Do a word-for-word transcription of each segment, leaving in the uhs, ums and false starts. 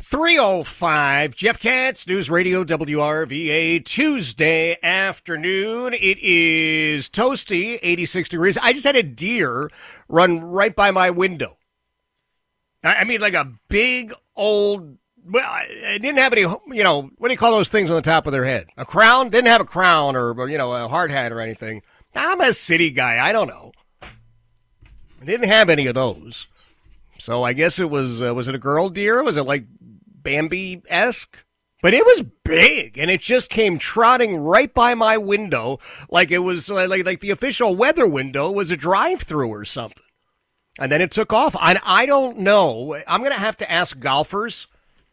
three oh five, Jeff Katz, News Radio W R V A, Tuesday afternoon. It is toasty, eighty-six degrees. I just had a deer run right by my window. I mean, like a big old, well, it didn't have any, you know, what do you call those things on the top of their head? A crown? Didn't have a crown or, you know, a hard hat or anything. I'm a city guy. I don't know. I didn't have any of those. So I guess it was, uh, was it a girl deer? Was it like Bambi-esque? But it was big, and it just came trotting right by my window like it was, uh, like, like the official weather window was a drive-through or something. And then it took off. And I don't know. I'm going to have to ask golfers.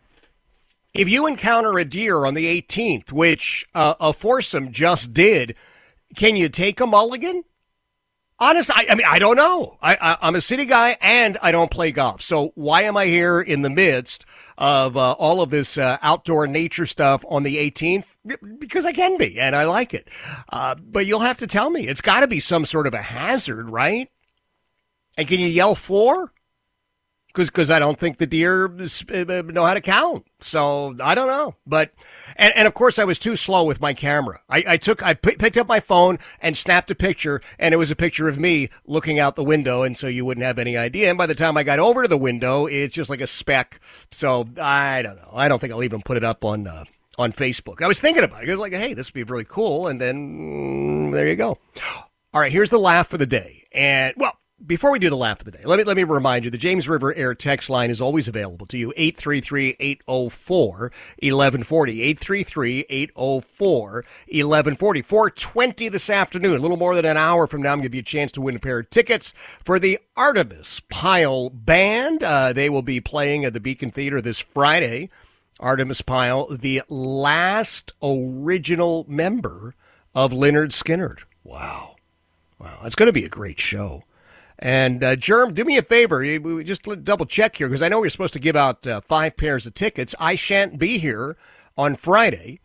If you encounter a deer on the eighteenth, which uh, a foursome just did, can you take a mulligan? Honestly, I, I mean, I don't know. I, I, I'm a city guy, and I don't play golf. So why am I here in the midst of uh, all of this uh, outdoor nature stuff on the eighteenth? Because I can be, and I like it. Uh, but you'll have to tell me. It's got to be some sort of a hazard, right? And can you yell four? Because because I don't think the deer know how to count. So I don't know. But and, and of course I was too slow with my camera. I, I took I p- picked up my phone and snapped a picture, and it was a picture of me looking out the window, and so you wouldn't have any idea. And by the time I got over to the window, it's just like a speck. So I don't know. I don't think I'll even put it up on uh, on Facebook. I was thinking about it. I was like, hey, this would be really cool. And then mm, there you go. All right, here's the laugh of the day. And well. Before we do the laugh of the day, let me let me remind you, the James River Air text line is always available to you, eight three three, eight oh four, eleven forty, eight three three, eight oh four, eleven forty. four twenty this afternoon, a little more than an hour from now, I'm going to give you a chance to win a pair of tickets for the Artemis Pyle Band. Uh, they will be playing at the Beacon Theater this Friday. Artemis Pyle, the last original member of Lynyrd Skynyrd. Wow. Wow, it's going to be a great show. And, uh, Germ, do me a favor. We just double check here because I know we're supposed to give out uh, five pairs of tickets. I shan't be here on Friday.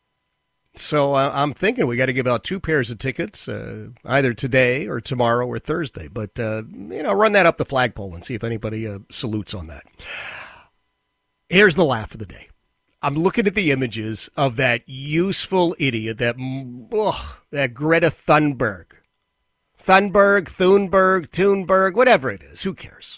So uh, I'm thinking we got to give out two pairs of tickets, uh, either today or tomorrow or Thursday. But, uh, you know, run that up the flagpole and see if anybody uh, salutes on that. Here's the laugh of the day. I'm looking at the images of that useful idiot, that, ugh, that Greta Thunberg. Thunberg, Thunberg, Thunberg, whatever it is. Who cares?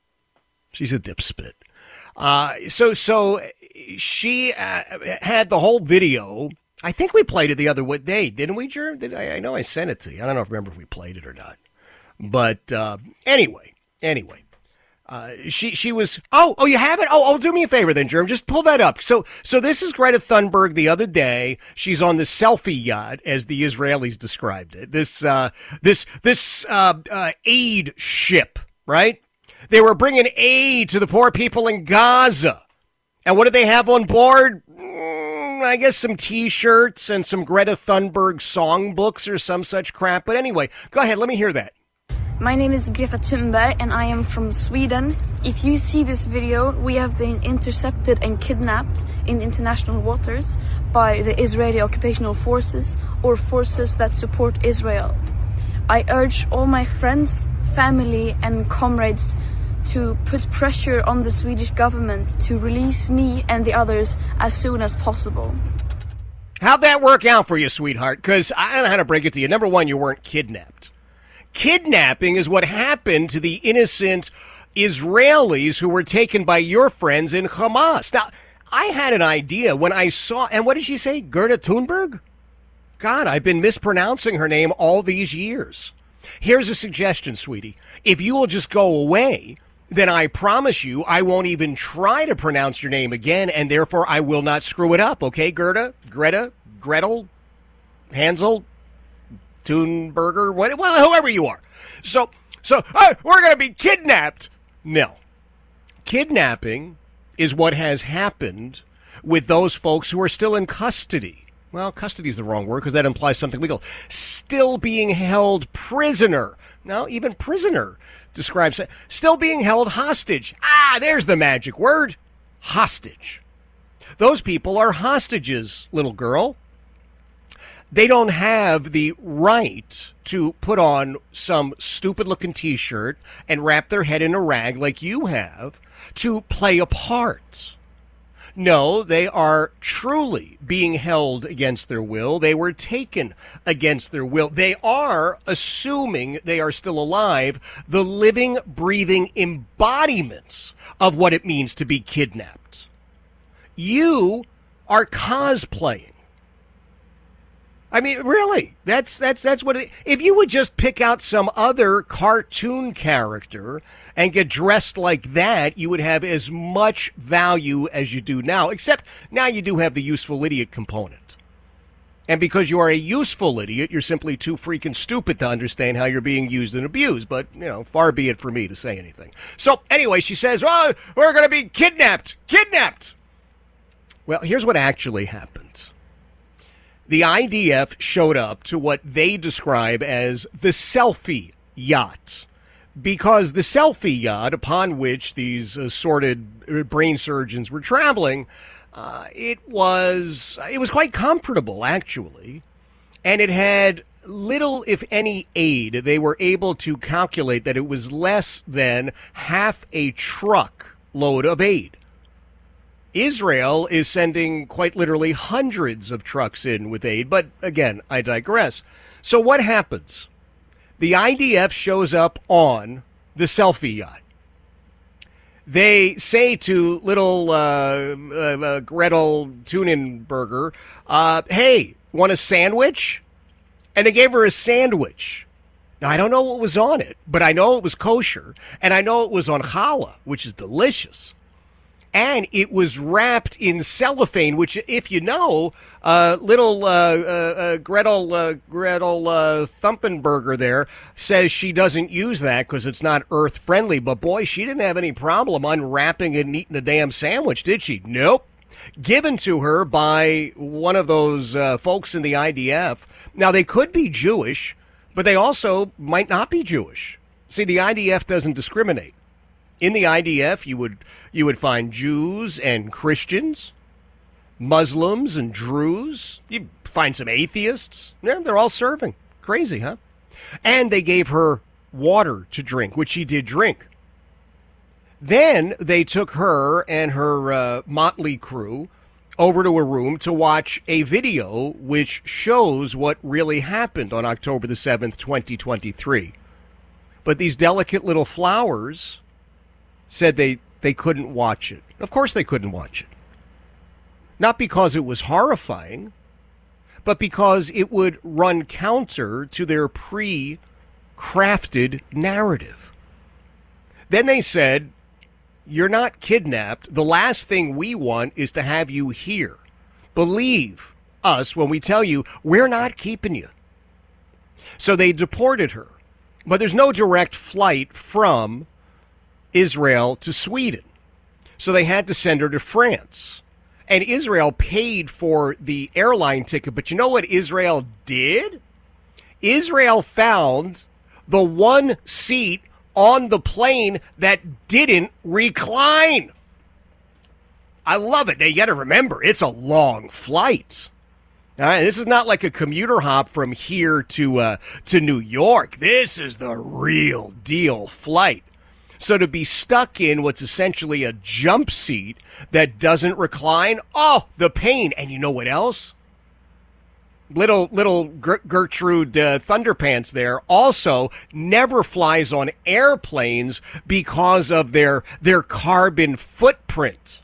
She's a dipspit. Uh, so so she uh, had the whole video. I think we played it the other day, didn't we, Jerm? Did I, I know I sent it to you. I don't know if I remember if we played it or not. But uh, anyway, anyway. Uh, she she was, oh, oh, you have it? Oh, oh, do me a favor then, Jerm. Just pull that up. So so this is Greta Thunberg the other day. She's on the selfie yacht, as the Israelis described it. This, uh, this, this, uh, uh, aid ship, right? They were bringing aid to the poor people in Gaza. And what did they have on board? Mm, I guess some T-shirts and some Greta Thunberg songbooks or some such crap. But anyway, go ahead. Let me hear that. My name is Greta Thunberg and I am from Sweden. If you see this video, we have been intercepted and kidnapped in international waters by the Israeli occupational forces or forces that support Israel. I urge all my friends, family and comrades to put pressure on the Swedish government to release me and the others as soon as possible. How'd that work out for you, sweetheart? Because I don't know how to break it to you. Number one, you weren't kidnapped. Kidnapping is what happened to the innocent Israelis who were taken by your friends in Hamas. Now, I had an idea when I saw, and what did she say? Greta Thunberg? God, I've been mispronouncing her name all these years. Here's a suggestion, sweetie. If you will just go away, then I promise you I won't even try to pronounce your name again, and therefore I will not screw it up. Okay, Gerda? Greta? Gretel? Hansel? Thunberger, what, well, whoever you are. So, so oh, we're going to be kidnapped. No. Kidnapping is what has happened with those folks who are still in custody. Well, custody is the wrong word because that implies something legal. Still being held prisoner. Now, even prisoner describes it. Still being held hostage. Ah, there's the magic word. Hostage. Those people are hostages, little girl. They don't have the right to put on some stupid-looking T-shirt and wrap their head in a rag like you have to play a part. No, they are truly being held against their will. They were taken against their will. They are, assuming they are still alive, the living, breathing embodiments of what it means to be kidnapped. You are cosplaying. I mean, really, that's that's that's what it, if you would just pick out some other cartoon character and get dressed like that, you would have as much value as you do now, except now you do have the useful idiot component. And because you are a useful idiot, you're simply too freaking stupid to understand how you're being used and abused. But, you know, far be it for me to say anything. So, anyway, she says, oh, we're going to be kidnapped, kidnapped. Well, here's what actually happened. The I D F showed up to what they describe as the selfie yacht, because the selfie yacht upon which these assorted brain surgeons were traveling, uh, it was it was quite comfortable, actually, and it had little, if any, aid. They were able to calculate that it was less than half a truck load of aid. Israel is sending quite literally hundreds of trucks in with aid, but again, I digress. So what happens? The I D F shows up on the selfie yacht. They say to little uh, uh, uh, Gretel Thunenberger, uh, hey, want a sandwich? And they gave her a sandwich. Now, I don't know what was on it, but I know it was kosher, and I know it was on challah, which is delicious. And it was wrapped in cellophane, which, if you know, uh, little uh, uh, uh, Gretel uh, Gretel uh, Thumpenberger there says she doesn't use that because it's not earth-friendly. But, boy, she didn't have any problem unwrapping it and eating the damn sandwich, did she? Nope. Given to her by one of those uh, folks in the I D F. Now, they could be Jewish, but they also might not be Jewish. See, the I D F doesn't discriminate. In the I D F, you would you would find Jews and Christians, Muslims and Druze. You'd find some atheists. Yeah, they're all serving. Crazy, huh? And they gave her water to drink, which she did drink. Then they took her and her uh, motley crew over to a room to watch a video which shows what really happened on October the seventh, twenty twenty-three. But these delicate little flowers said they, they couldn't watch it. Of course they couldn't watch it. Not because it was horrifying, but because it would run counter to their pre-crafted narrative. Then they said, you're not kidnapped. The last thing we want is to have you here. Believe us when we tell you we're not keeping you. So they deported her. But there's no direct flight from Israel to Sweden. So they had to send her to France. And Israel paid for the airline ticket. But you know what Israel did? Israel found the one seat on the plane that didn't recline. I love it. Now, you got to remember, it's a long flight. All right, this is not like a commuter hop from here to uh, to New York. This is the real deal flight. So to be stuck in what's essentially a jump seat that doesn't recline, oh, the pain. And you know what else? Little little Gertrude uh, Thunderpants there also never flies on airplanes because of their their carbon footprint.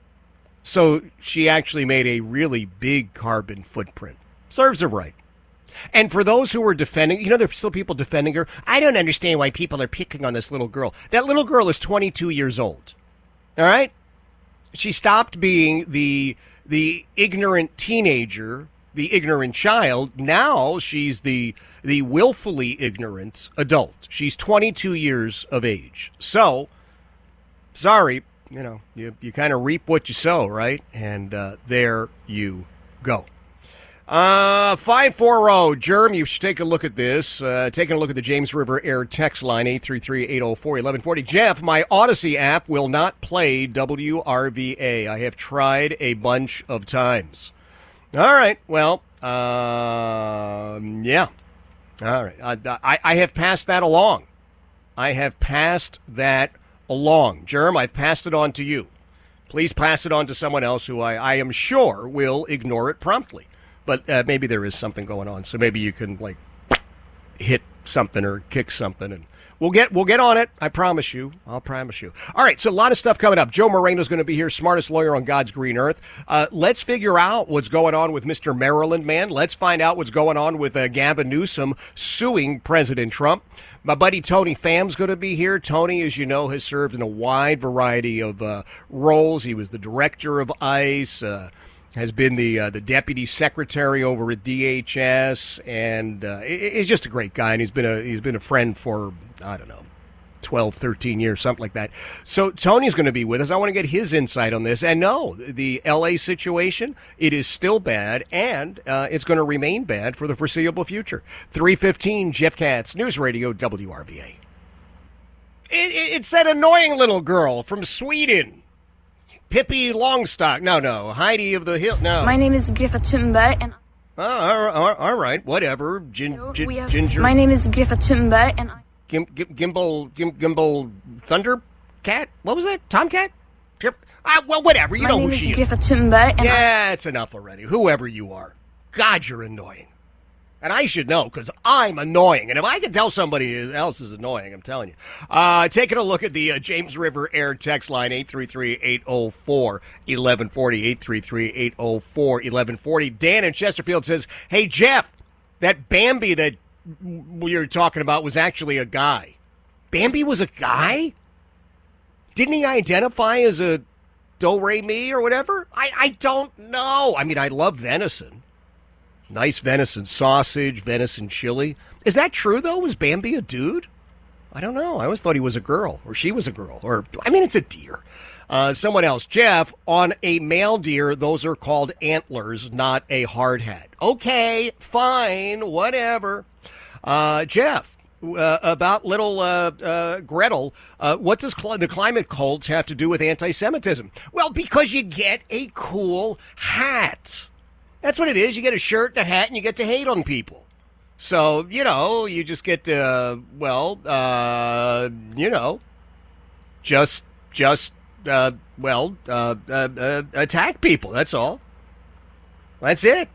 So she actually made a really big carbon footprint. Serves her right. And for those who were defending, you know, there's still people defending her. I don't understand why people are picking on this little girl. That little girl is twenty-two years old. All right? She stopped being the the ignorant teenager, the ignorant child. Now she's the the willfully ignorant adult. She's twenty-two years of age. So, sorry, you know, you, you kind of reap what you sow, right? And uh, there you go. Uh, five four zero, Germ, you should take a look at this. Uh, taking a look at the James River Air text line, eight three three, eight oh four, eleven forty. Jeff, my Odyssey app will not play W R V A. I have tried a bunch of times. All right, well, um, yeah. All right, I, I, I have passed that along. I have passed that along. Germ, I've passed it on to you. please pass it on to someone else who I, I am sure will ignore it promptly. But uh, maybe there is something going on, so maybe you can like hit something or kick something, and we'll get we'll get on it. I promise you. I'll promise you. All right, so a lot of stuff coming up. Joe Moreno's going to be here, smartest lawyer on God's green earth. Uh, let's figure out what's going on with Mister Maryland man. Let's find out what's going on with uh, Gavin Newsom suing President Trump. My buddy Tony Pham's going to be here. Tony, as you know, has served in a wide variety of uh, roles. He was the director of ICE, uh, has been the uh, the deputy secretary over at D H S, and uh, he's just a great guy. And he's been a he's been a friend for I don't know, twelve, thirteen years, something like that. So Tony's going to be with us. I want to get his insight on this. And no, the L A situation, it is still bad, and uh, it's going to remain bad for the foreseeable future. three fifteen, Jeff Katz, News Radio, W R V A. It, it, it's that annoying little girl from Sweden. Pippi Longstock. No, no. Heidi of the Hill. No. My name is Greta Thunberg, and oh, all, all, all right. Whatever. Gin, gin, have, ginger. My name is Greta Thunberg, and I... Gim, Gim, Gimbal, Gim, Gimbal, Thundercat? What was that? Tomcat? Ah, well, whatever. You My know name who is she Greta is. Thunberg, and yeah, it's enough already. Whoever you are. God, you're annoying. And I should know, because I'm annoying. And if I can tell somebody else is annoying, I'm telling you. Uh, taking a look at the uh, James River Air text line, eight three three, eight oh four, eleven forty, eight three three, eight oh four, eleven forty. Dan in Chesterfield says, hey, Jeff, that Bambi that we were talking about was actually a guy. Bambi was a guy? Didn't he identify as a do-re-mi or whatever? I, I don't know. I mean, I love venison. Nice venison sausage, venison chili. Is that true, though? Was Bambi a dude? I don't know. I always thought he was a girl, or she was a girl. Or, I mean, it's a deer. Uh, someone else. Jeff, on a male deer, those are called antlers, not a hard hat. Okay, fine, whatever. Uh, Jeff, uh, about little uh, uh, Gretel, uh, what does cl- the climate cults have to do with anti-Semitism? Well, because you get a cool hat. That's what it is. You get a shirt and a hat, and you get to hate on people. So, you know, you just get to, uh, well, uh, you know, just, just, uh, well, uh, uh, uh, attack people. That's all. That's it.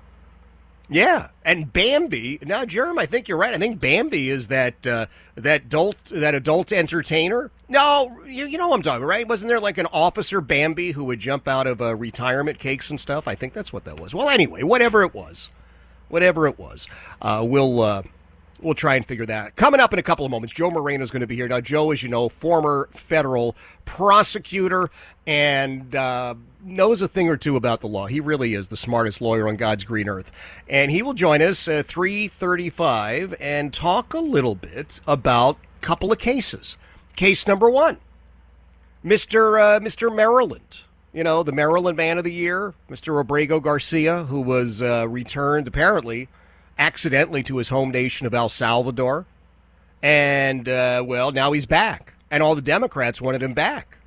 Yeah, and Bambi. Now, Jerem, I think you're right. I think Bambi is that uh, that adult that adult entertainer. No, you, you know what I'm talking about, right? Wasn't there like an officer Bambi who would jump out of uh, retirement cakes and stuff? I think that's what that was. Well, anyway, whatever it was, whatever it was, uh, we'll uh, we'll try and figure that out. Coming up in a couple of moments, Joe Moreno is going to be here. Now, Joe, as you know, former federal prosecutor and uh, knows a thing or two about the law. He really is the smartest lawyer on God's green earth. And he will join us at three thirty-five and talk a little bit about a couple of cases. Case number one, Mister Uh, Mister Maryland. You know, the Maryland Man of the Year, Mister Obrego Garcia, who was uh, returned apparently accidentally to his home nation of El Salvador. And, uh, well, now he's back. And all the Democrats wanted him back.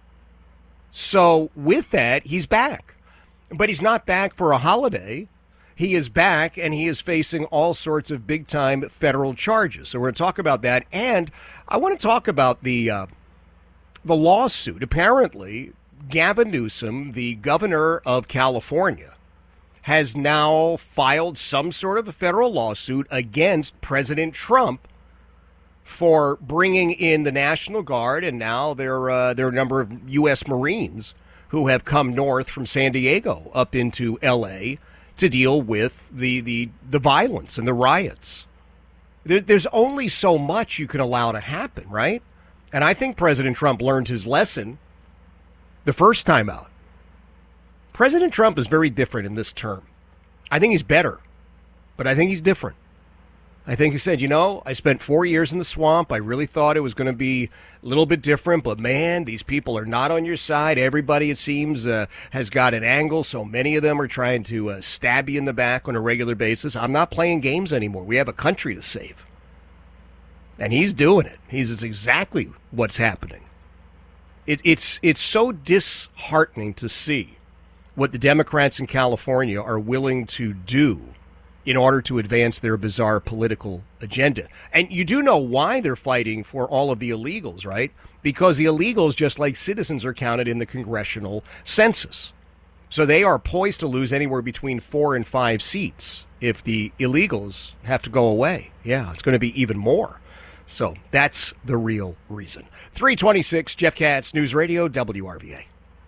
So with that, he's back. But he's not back for a holiday. He is back, and he is facing all sorts of big-time federal charges. So we're going to talk about that. And I want to talk about the uh, the lawsuit. Apparently, Gavin Newsom, the governor of California, has now filed some sort of a federal lawsuit against President Trump for bringing in the National Guard, and now there, uh, there are a number of U S Marines who have come north from San Diego up into L A to deal with the, the, the violence and the riots. There, there's only so much you can allow to happen, right? And I think President Trump learned his lesson the first time out. President Trump is very different in this term. I think he's better, but I think he's different. I think he said, you know, I spent four years in the swamp. I really thought it was going to be a little bit different, but man, these people are not on your side. Everybody, it seems, uh, has got an angle. So many of them are trying to uh, stab you in the back on a regular basis. I'm not playing games anymore. We have a country to save. And he's doing it. He's it's exactly what's happening. It, it's it's so disheartening to see what the Democrats in California are willing to do in order to advance their bizarre political agenda. And you do know why they're fighting for all of the illegals, right? Because the illegals, just like citizens, are counted in the congressional census. So they are poised to lose anywhere between four and five seats if the illegals have to go away. Yeah, it's going to be even more. So that's the real reason. three twenty-six, Jeff Katz, News Radio, W R V A.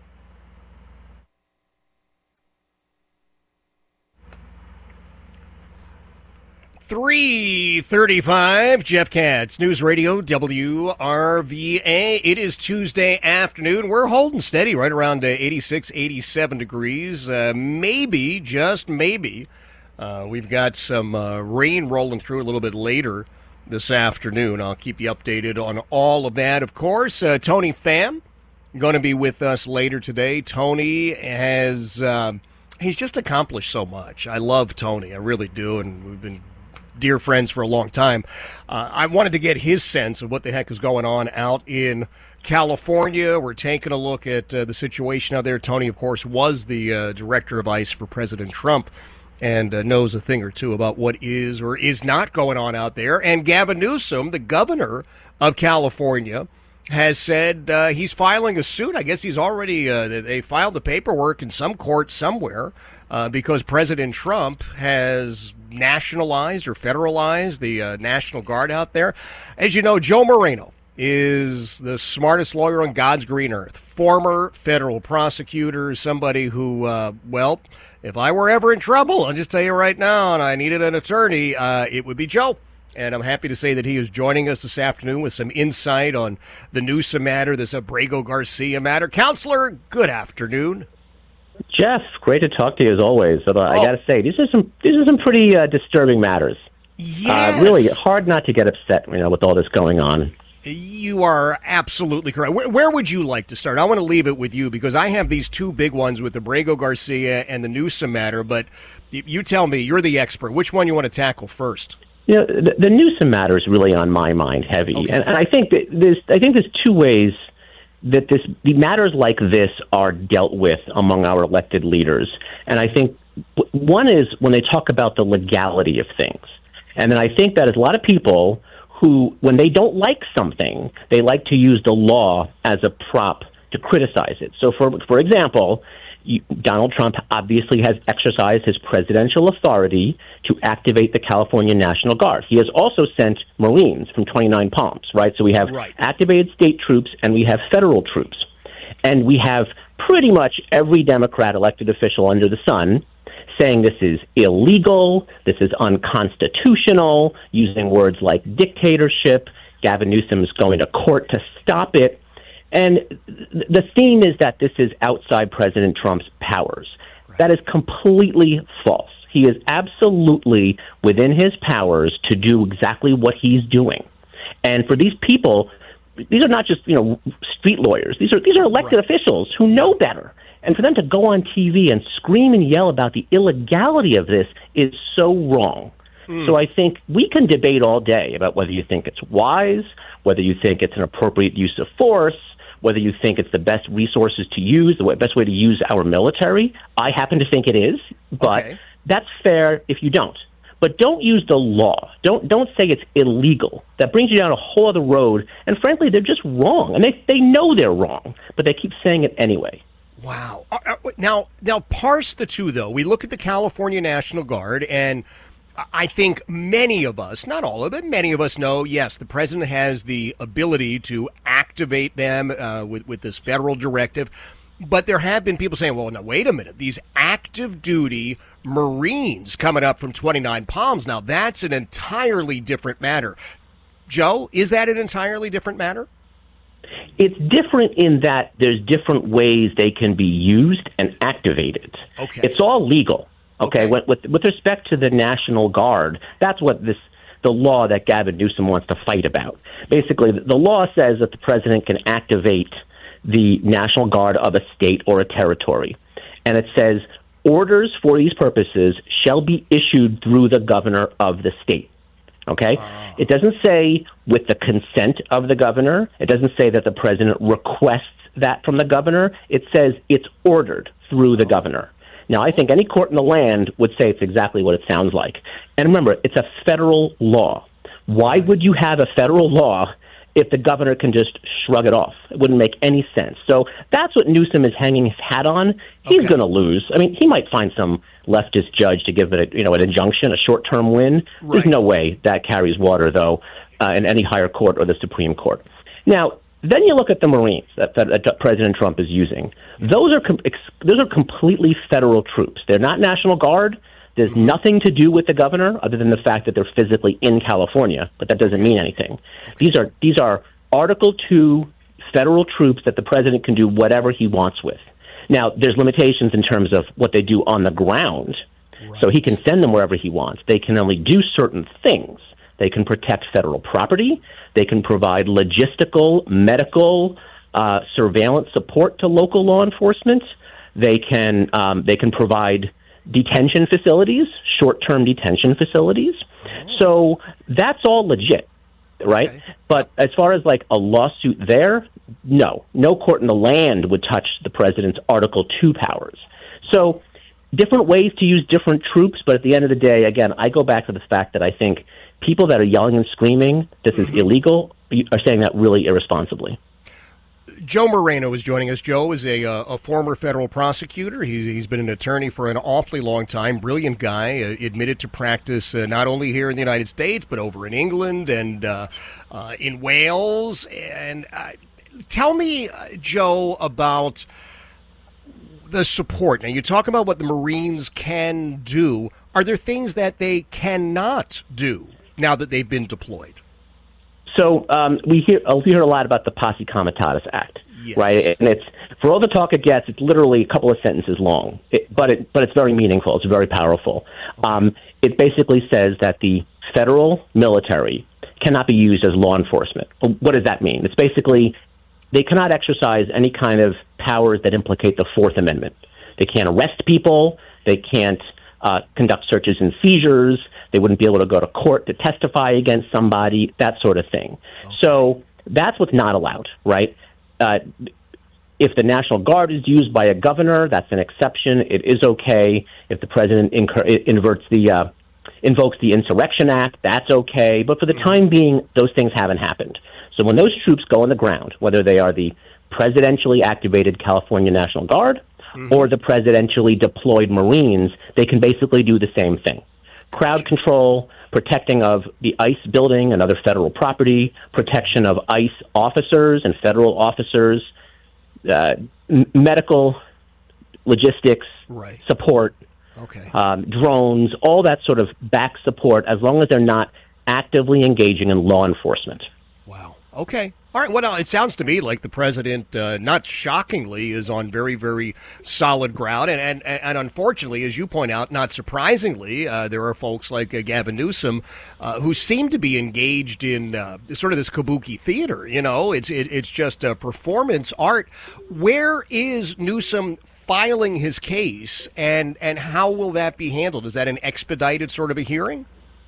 three thirty-five, Jeff Katz, News Radio, W R V A. It is Tuesday afternoon. We're holding steady right around uh, eighty-six, eighty-seven degrees. Uh, maybe, just maybe, uh, we've got some uh, rain rolling through a little bit later this afternoon. I'll keep you updated on all of that, of course. Uh, Tony Pham going to be with us later today. Tony has, uh, he's just accomplished so much. I love Tony. I really do, and we've been dear friends for a long time. Uh, I wanted to get his sense of what the heck is going on out in California. We're taking a look at uh, the situation out there. Tony, of course, was the uh, director of ICE for President Trump and uh, knows a thing or two about what is or is not going on out there. And Gavin Newsom, the governor of California, has said uh, he's filing a suit. I guess he's already, uh, they filed the paperwork in some court somewhere uh, because President Trump has nationalized or federalized the uh, National Guard out there. As you know, Joe Moreno is the smartest lawyer on God's green earth. Former federal prosecutor, somebody who, uh, well, if I were ever in trouble, I'll just tell you right now, and I needed an attorney, uh, it would be Joe. And I'm happy to say that he is joining us this afternoon with some insight on the Newsom matter, this Abrego Garcia matter. Counselor, good afternoon. Jeff, great to talk to you as always. But, uh, oh. I got to say, these are some these are some pretty uh, disturbing matters. Yes. Uh, really hard not to get upset, you know, with all this going on. You are absolutely correct. Where, where would you like to start? I want to leave it with you because I have these two big ones with Abrego Garcia and the Newsom matter. But you tell me, you're the expert. Which one you want to tackle first? You know, the, the Newsom matter is really on my mind heavy, okay. and, and I think that there's I think there's two ways that this the matters like this are dealt with among our elected leaders, and I think one is when they talk about the legality of things, and then I think that there's a lot of people who, when they don't like something, they like to use the law as a prop to criticize it. So, for for example, you, Donald Trump obviously has exercised his presidential authority to activate the California National Guard. He has also sent Marines from twenty-nine Palms, right? So we have right. activated state troops and we have federal troops. And we have pretty much every Democrat elected official under the sun saying this is illegal, this is unconstitutional, using words like dictatorship. Gavin Newsom is going to court to stop it. And the theme is that this is outside President Trump's powers. Right. That is completely false. He is absolutely within his powers to do exactly what he's doing. And for these people, these are not just, you know, street lawyers. These are these are elected right. officials who know better. And for them to go on T V and scream and yell about the illegality of this is so wrong. Mm. So I think we can debate all day about whether you think it's wise, whether you think it's an appropriate use of force, whether you think it's the best resources to use, the best way to use our military. I happen to think it is, but okay. that's fair if you don't. But don't use the law. Don't don't say it's illegal. That brings you down a whole other road. And frankly, they're just wrong. And they, they know they're wrong, but they keep saying it anyway. Wow. Now, now parse the two, though. We look at the California National Guard, and I think many of us, not all of it, many of us know, yes, the president has the ability to activate them uh, with, with this federal directive. But there have been people saying, well, now, wait a minute, these active duty Marines coming up from twenty-nine Palms, now that's an entirely different matter. Joe, is that an entirely different matter? It's different in that there's different ways they can be used and activated. Okay. It's all legal. Okay, okay. With, with with respect to the National Guard, that's what this the law that Gavin Newsom wants to fight about. Basically, the law says that the president can activate the National Guard of a state or a territory, and it says orders for these purposes shall be issued through the governor of the state. Okay? Uh. It doesn't say with the consent of the governor. It doesn't say that the president requests that from the governor. It says it's ordered through the oh. governor. Now, I think any court in the land would say it's exactly what it sounds like. And remember, it's a federal law. Why would you have a federal law if the governor can just shrug it off? It wouldn't make any sense. So that's what Newsom is hanging his hat on. He's Okay. going to lose. I mean, he might find some leftist judge to give it, a, you know, an injunction, a short-term win. Right. There's no way that carries water, though, uh, in any higher court or the Supreme Court. Now, then you look at the Marines that, that, that President Trump is using. Those are com- ex- those are completely federal troops. They're not National Guard. There's nothing to do with the governor other than the fact that they're physically in California, but that doesn't mean anything. These are these are Article two federal troops that the president can do whatever he wants with. Now, there's limitations in terms of what they do on the ground, so he can send them wherever he wants. They can only do certain things. They can protect federal property. They can provide logistical, medical, uh, surveillance support to local law enforcement. They can um, they can provide detention facilities, short-term detention facilities. So that's all legit, right? Okay. But as far as like a lawsuit there, no. No court in the land would touch the president's Article two powers. So different ways to use different troops, but at the end of the day, again, I go back to the fact that I think people that are yelling and screaming this is illegal are saying that really irresponsibly. Joe Moreno is joining us. Joe is a, uh, a former federal prosecutor. He's, he's been an attorney for an awfully long time. Brilliant guy, uh, admitted to practice uh, not only here in the United States, but over in England and uh, uh, in Wales. And uh, tell me, uh, Joe, about the support. Now, you talk about what the Marines can do. Are there things that they cannot do now that they've been deployed? So um, we hear uh, we hear a lot about the Posse Comitatus Act, Yes. right? And it's for all the talk it gets, it's literally a couple of sentences long, it, but it but it's very meaningful. It's very powerful. Um, it basically says that the federal military cannot be used as law enforcement. Well, what does that mean? It's basically they cannot exercise any kind of powers that implicate the Fourth Amendment. They can't arrest people. They can't uh, conduct searches and seizures. They wouldn't be able to go to court to testify against somebody, that sort of thing. Okay. So that's what's not allowed, right? Uh, if the National Guard is used by a governor, that's an exception. It is okay. If the president incur- inverts the uh, invokes the Insurrection Act, that's okay. But for the time being, those things haven't happened. So when those troops go on the ground, whether they are the presidentially activated California National Guard mm-hmm. or the presidentially deployed Marines, they can basically do the same thing. Crowd control, protecting of the ICE building and other federal property, protection of ICE officers and federal officers, uh, m- medical, logistics, right. support, okay. um, drones, all that sort of back support, as long as they're not actively engaging in law enforcement. Wow. Okay. All right. Well, it sounds to me like the president, uh, not shockingly, is on very, very solid ground. And, and, and unfortunately, as you point out, not surprisingly, uh, there are folks like uh, Gavin Newsom uh, who seem to be engaged in uh, sort of this kabuki theater. You know, it's it, it's just a performance art. Where is Newsom filing his case, and, and how will that be handled? Is that an expedited sort of a hearing?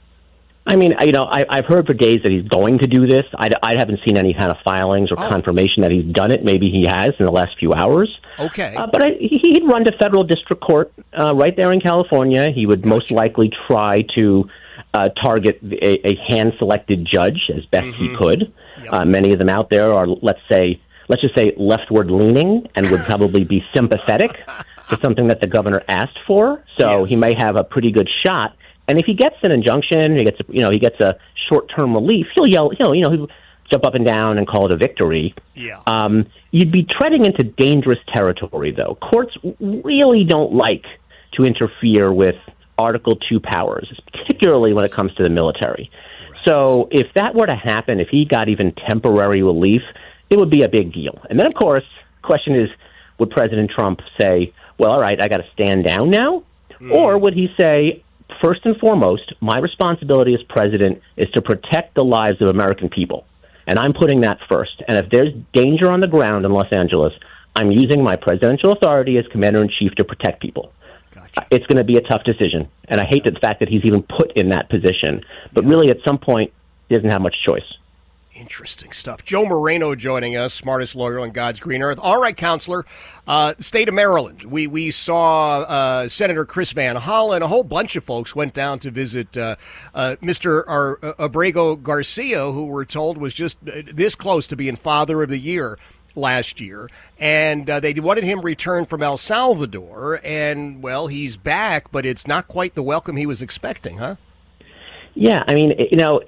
I mean, you know, I, I've heard for days that he's going to do this. I, I haven't seen any kind of filings or oh. confirmation that he's done it. Maybe he has in the last few hours. Okay. Uh, but I, he'd run to federal district court uh, right there in California. He would most likely try to uh, target a, a hand-selected judge as best mm-hmm. he could. Yep. Uh, many of them out there are, let's say, let's just say leftward-leaning and would probably be sympathetic to something that the governor asked for. So yes. he may have a pretty good shot. And if he gets an injunction, he gets a, you know he gets a short-term relief, he'll yell, he'll, you know, he'll jump up and down and call it a victory. Yeah. Um, you'd be treading into dangerous territory, though. Courts really don't like to interfere with Article two powers, particularly when it comes to the military. Right. So if that were to happen, if he got even temporary relief, it would be a big deal. And then, of course, the question is, would President Trump say, well, all right, I got to stand down now? Mm. Or would he say, first and foremost, my responsibility as president is to protect the lives of American people. And I'm putting that first. And if there's danger on the ground in Los Angeles, I'm using my presidential authority as commander-in-chief to protect people. Gotcha. It's going to be a tough decision. And I hate the fact that he's even put in that position. But yeah. really, at some point, he doesn't have much choice. Interesting stuff. Joe Moreno joining us, smartest lawyer on God's green earth. All right, counselor, uh, state of Maryland. We we saw uh, Senator Chris Van Hollen. A whole bunch of folks went down to visit uh, uh, Mister Ar- Abrego Garcia, who we're told was just this close to being Father of the Year last year. And uh, they wanted him returned from El Salvador. And, well, he's back, but it's not quite the welcome he was expecting, huh? Yeah, I mean, you know,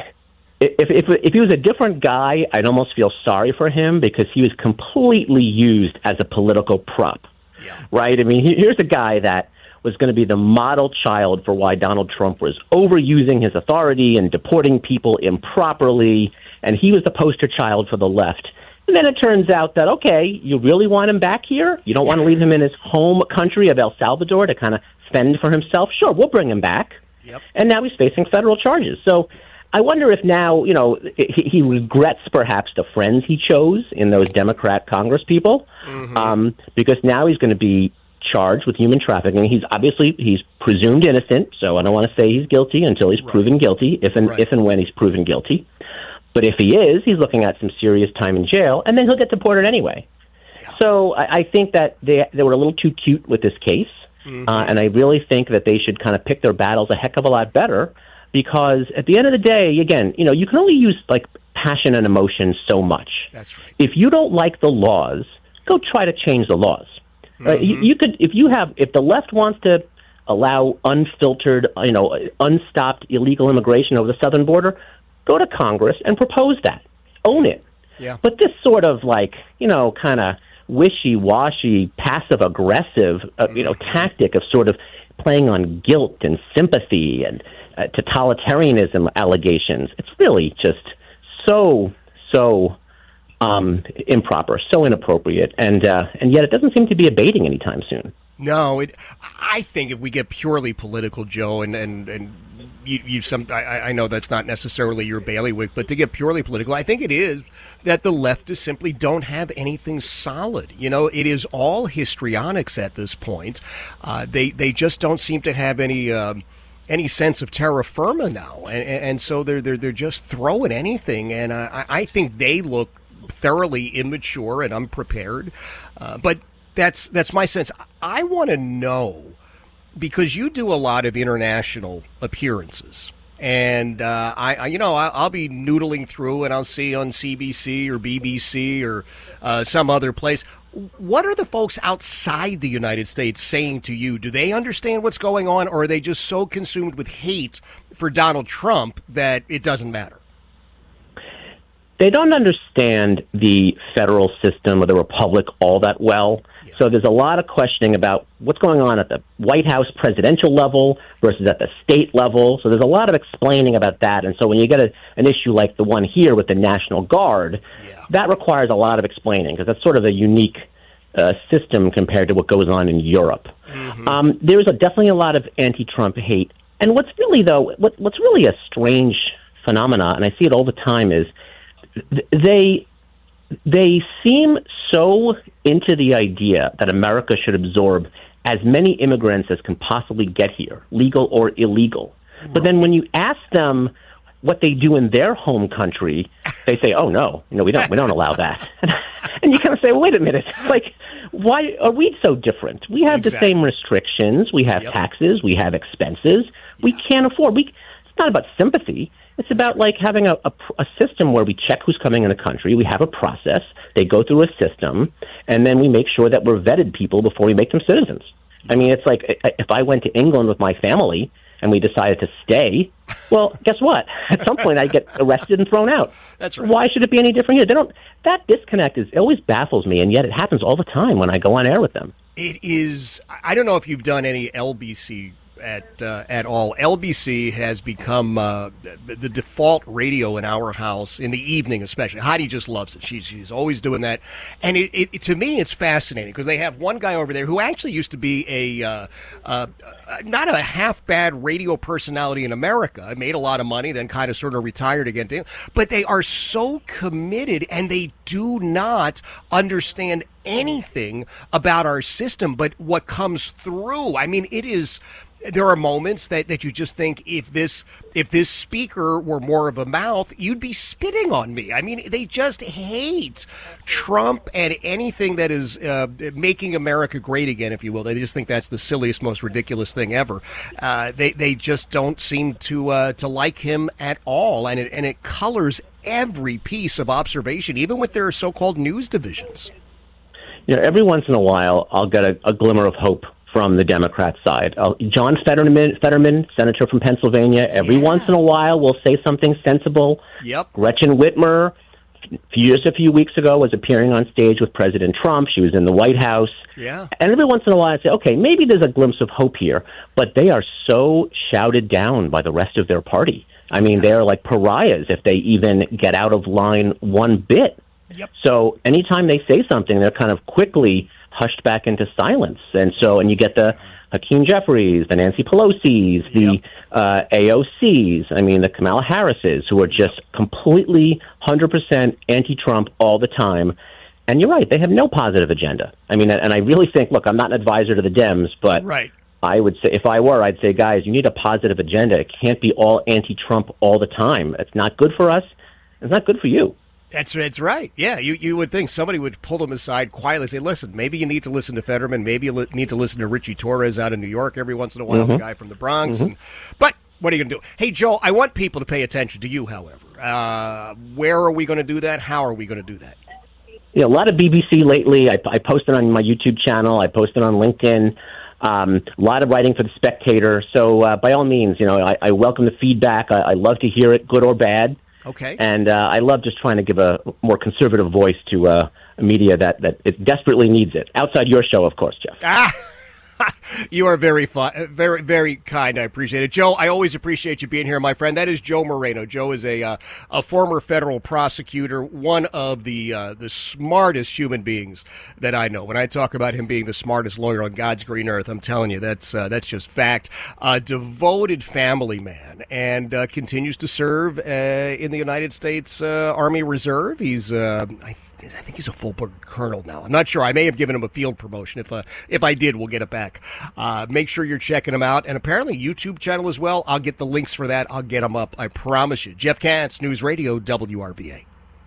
If, if if he was a different guy, I'd almost feel sorry for him because he was completely used as a political prop, yeah. right? I mean, here's a guy that was going to be the model child for why Donald Trump was overusing his authority and deporting people improperly, and he was the poster child for the left. And then it turns out that, okay, you really want him back here? You don't want to leave him in his home country of El Salvador to kind of fend for himself? Sure, we'll bring him back. Yep. And now he's facing federal charges. So I wonder if now, you know, he, he regrets perhaps the friends he chose in those Democrat Congress people, mm-hmm. um, because now he's going to be charged with human trafficking. He's obviously, he's presumed innocent, so I don't want to say he's guilty until he's right. proven guilty, if and, right. if and when he's proven guilty. But if he is, he's looking at some serious time in jail, and then he'll get deported anyway. Yeah. So I, I think that they, they were a little too cute with this case, mm-hmm. uh, and I really think that they should kind of pick their battles a heck of a lot better. Because at the end of the day, again, you know, you can only use like passion and emotion so much. That's right. If you don't like the laws, go try to change the laws. Mm-hmm. Right? You, you could, if you have, if the left wants to allow unfiltered, you know, unstopped illegal immigration over the southern border, go to Congress and propose that. Own it. Yeah. But this sort of like, you know, kind of wishy-washy, passive-aggressive, uh, you know, tactic of sort of playing on guilt and sympathy and Uh, totalitarianism allegations. It's really just so, so um, improper, so inappropriate, and uh, and yet it doesn't seem to be abating anytime soon. No, it. I think if we get purely political, Joe, and and, and you, you some, I, I know that's not necessarily your bailiwick, but to get purely political, I think it is that the leftists simply don't have anything solid. You know, it is all histrionics at this point. Uh, they they just don't seem to have any. Um, any sense of terra firma now, and, and so they're they're they're just throwing anything, and I, I think they look thoroughly immature and unprepared. Uh, but that's that's my sense. I want to know, because you do a lot of international appearances, and uh, I, I you know I, I'll be noodling through and I'll see on C B C or B B C or uh, some other place. What are the folks outside the United States saying to you? Do they understand what's going on, or are they just so consumed with hate for Donald Trump that it doesn't matter? They don't understand the federal system or the republic all that well. Yeah. So there's a lot of questioning about what's going on at the White House presidential level versus at the state level. So there's a lot of explaining about that. And so when you get a, an issue like the one here with the National Guard, yeah. that requires a lot of explaining because that's sort of a unique uh, system compared to what goes on in Europe. Mm-hmm. Um, there's a, definitely a lot of anti-Trump hate. And what's really, though, what, what's really a strange phenomena, and I see it all the time, is they they seem so into the idea that America should absorb as many immigrants as can possibly get here, legal or illegal. Right. But then when you ask them what they do in their home country, they say, "Oh no, no, we don't, we don't allow that." And you kind of say, well, "Wait a minute, like, why are we so different? We have exactly. the same restrictions, we have yep. taxes, we have expenses, yeah. we can't afford. We it's not about sympathy." It's about like having a, a, a system where we check who's coming in the country. We have a process. They go through a system, and then we make sure that we're vetted people before we make them citizens. I mean, it's like if I went to England with my family and we decided to stay, well, guess what? At some point, I'd get arrested and thrown out. That's right. Why should it be any different here? They don't. That disconnect is it always baffles me, and yet it happens all the time when I go on air with them. It is. I don't know if you've done any L B C at uh, at all. L B C has become uh, the default radio in our house in the evening, especially. Heidi just loves it. She's she's always doing that, and it, it to me it's fascinating because they have one guy over there who actually used to be a uh, uh, not a half bad radio personality in America. Made a lot of money, then kind of sort of retired again. But they are so committed, and they do not understand anything about our system, but what comes through. I mean, it is. there are moments that, that you just think if this if this speaker were more of a mouth, you'd be spitting on me. I mean, they just hate Trump and anything that is uh, making America great again, if you will. They just think that's the silliest, most ridiculous thing ever. Uh, they they just don't seem to uh, to like him at all, and it and it colors every piece of observation, even with their so-called news divisions. You know, every once in a while, I'll get a, a glimmer of hope from the Democrat side. Uh, John Fetterman, Fetterman, senator from Pennsylvania, every yeah. once in a while will say something sensible. Yep. Gretchen Whitmer, just a few weeks ago, was appearing on stage with President Trump. She was in the White House. Yeah. And every once in a while I say, okay, maybe there's a glimpse of hope here, but they are so shouted down by the rest of their party. I mean, they are like pariahs if they even get out of line one bit. Yep. So anytime they say something, they're kind of quickly hushed back into silence. And so, and you get the Hakeem Jeffries, the Nancy Pelosi's, the yep. uh, A O C's, I mean, the Kamala Harris's, who are just completely one hundred percent anti-Trump all the time. And you're right, they have no positive agenda. I mean, and I really think, look, I'm not an advisor to the Dems, but right. I would say, if I were, I'd say, guys, you need a positive agenda. It can't be all anti-Trump all the time. It's not good for us. It's not good for you. That's that's right. Yeah, you, you would think somebody would pull them aside quietly and say, listen, maybe you need to listen to Fetterman. Maybe you li- need to listen to Richie Torres out in New York every once in a while, mm-hmm. the guy from the Bronx. Mm-hmm. And, but what are you going to do? Hey, Joe, I want people to pay attention to you, however. Uh, where are we going to do that? How are we going to do that? Yeah, a lot of B B C lately. I, I posted on my YouTube channel. I posted on LinkedIn. Um, a lot of writing for The Spectator. So uh, by all means, you know, I, I welcome the feedback. I, I love to hear it, good or bad. Okay. And uh, I love just trying to give a more conservative voice to uh, a media that, that it desperately needs it. Outside your show, of course, Jeff. Ah! You are very fun, very, very kind. I appreciate it. Joe, I always appreciate you being here, my friend. That is Joe Moreno. Joe is a uh, a former federal prosecutor, one of the uh, the smartest human beings that I know. When I talk about him being the smartest lawyer on God's green earth, I'm telling you, that's uh, that's just fact. A devoted family man, and uh, continues to serve uh, in the United States uh, Army Reserve. He's, uh, I I think he's a full-blood colonel now. I'm not sure. I may have given him a field promotion. If uh, if I did, we'll get it back. Uh, make sure you're checking him out. And apparently YouTube channel as well. I'll get the links for that. I'll get them up. I promise you. Jeff Katz, News Radio, W R V A.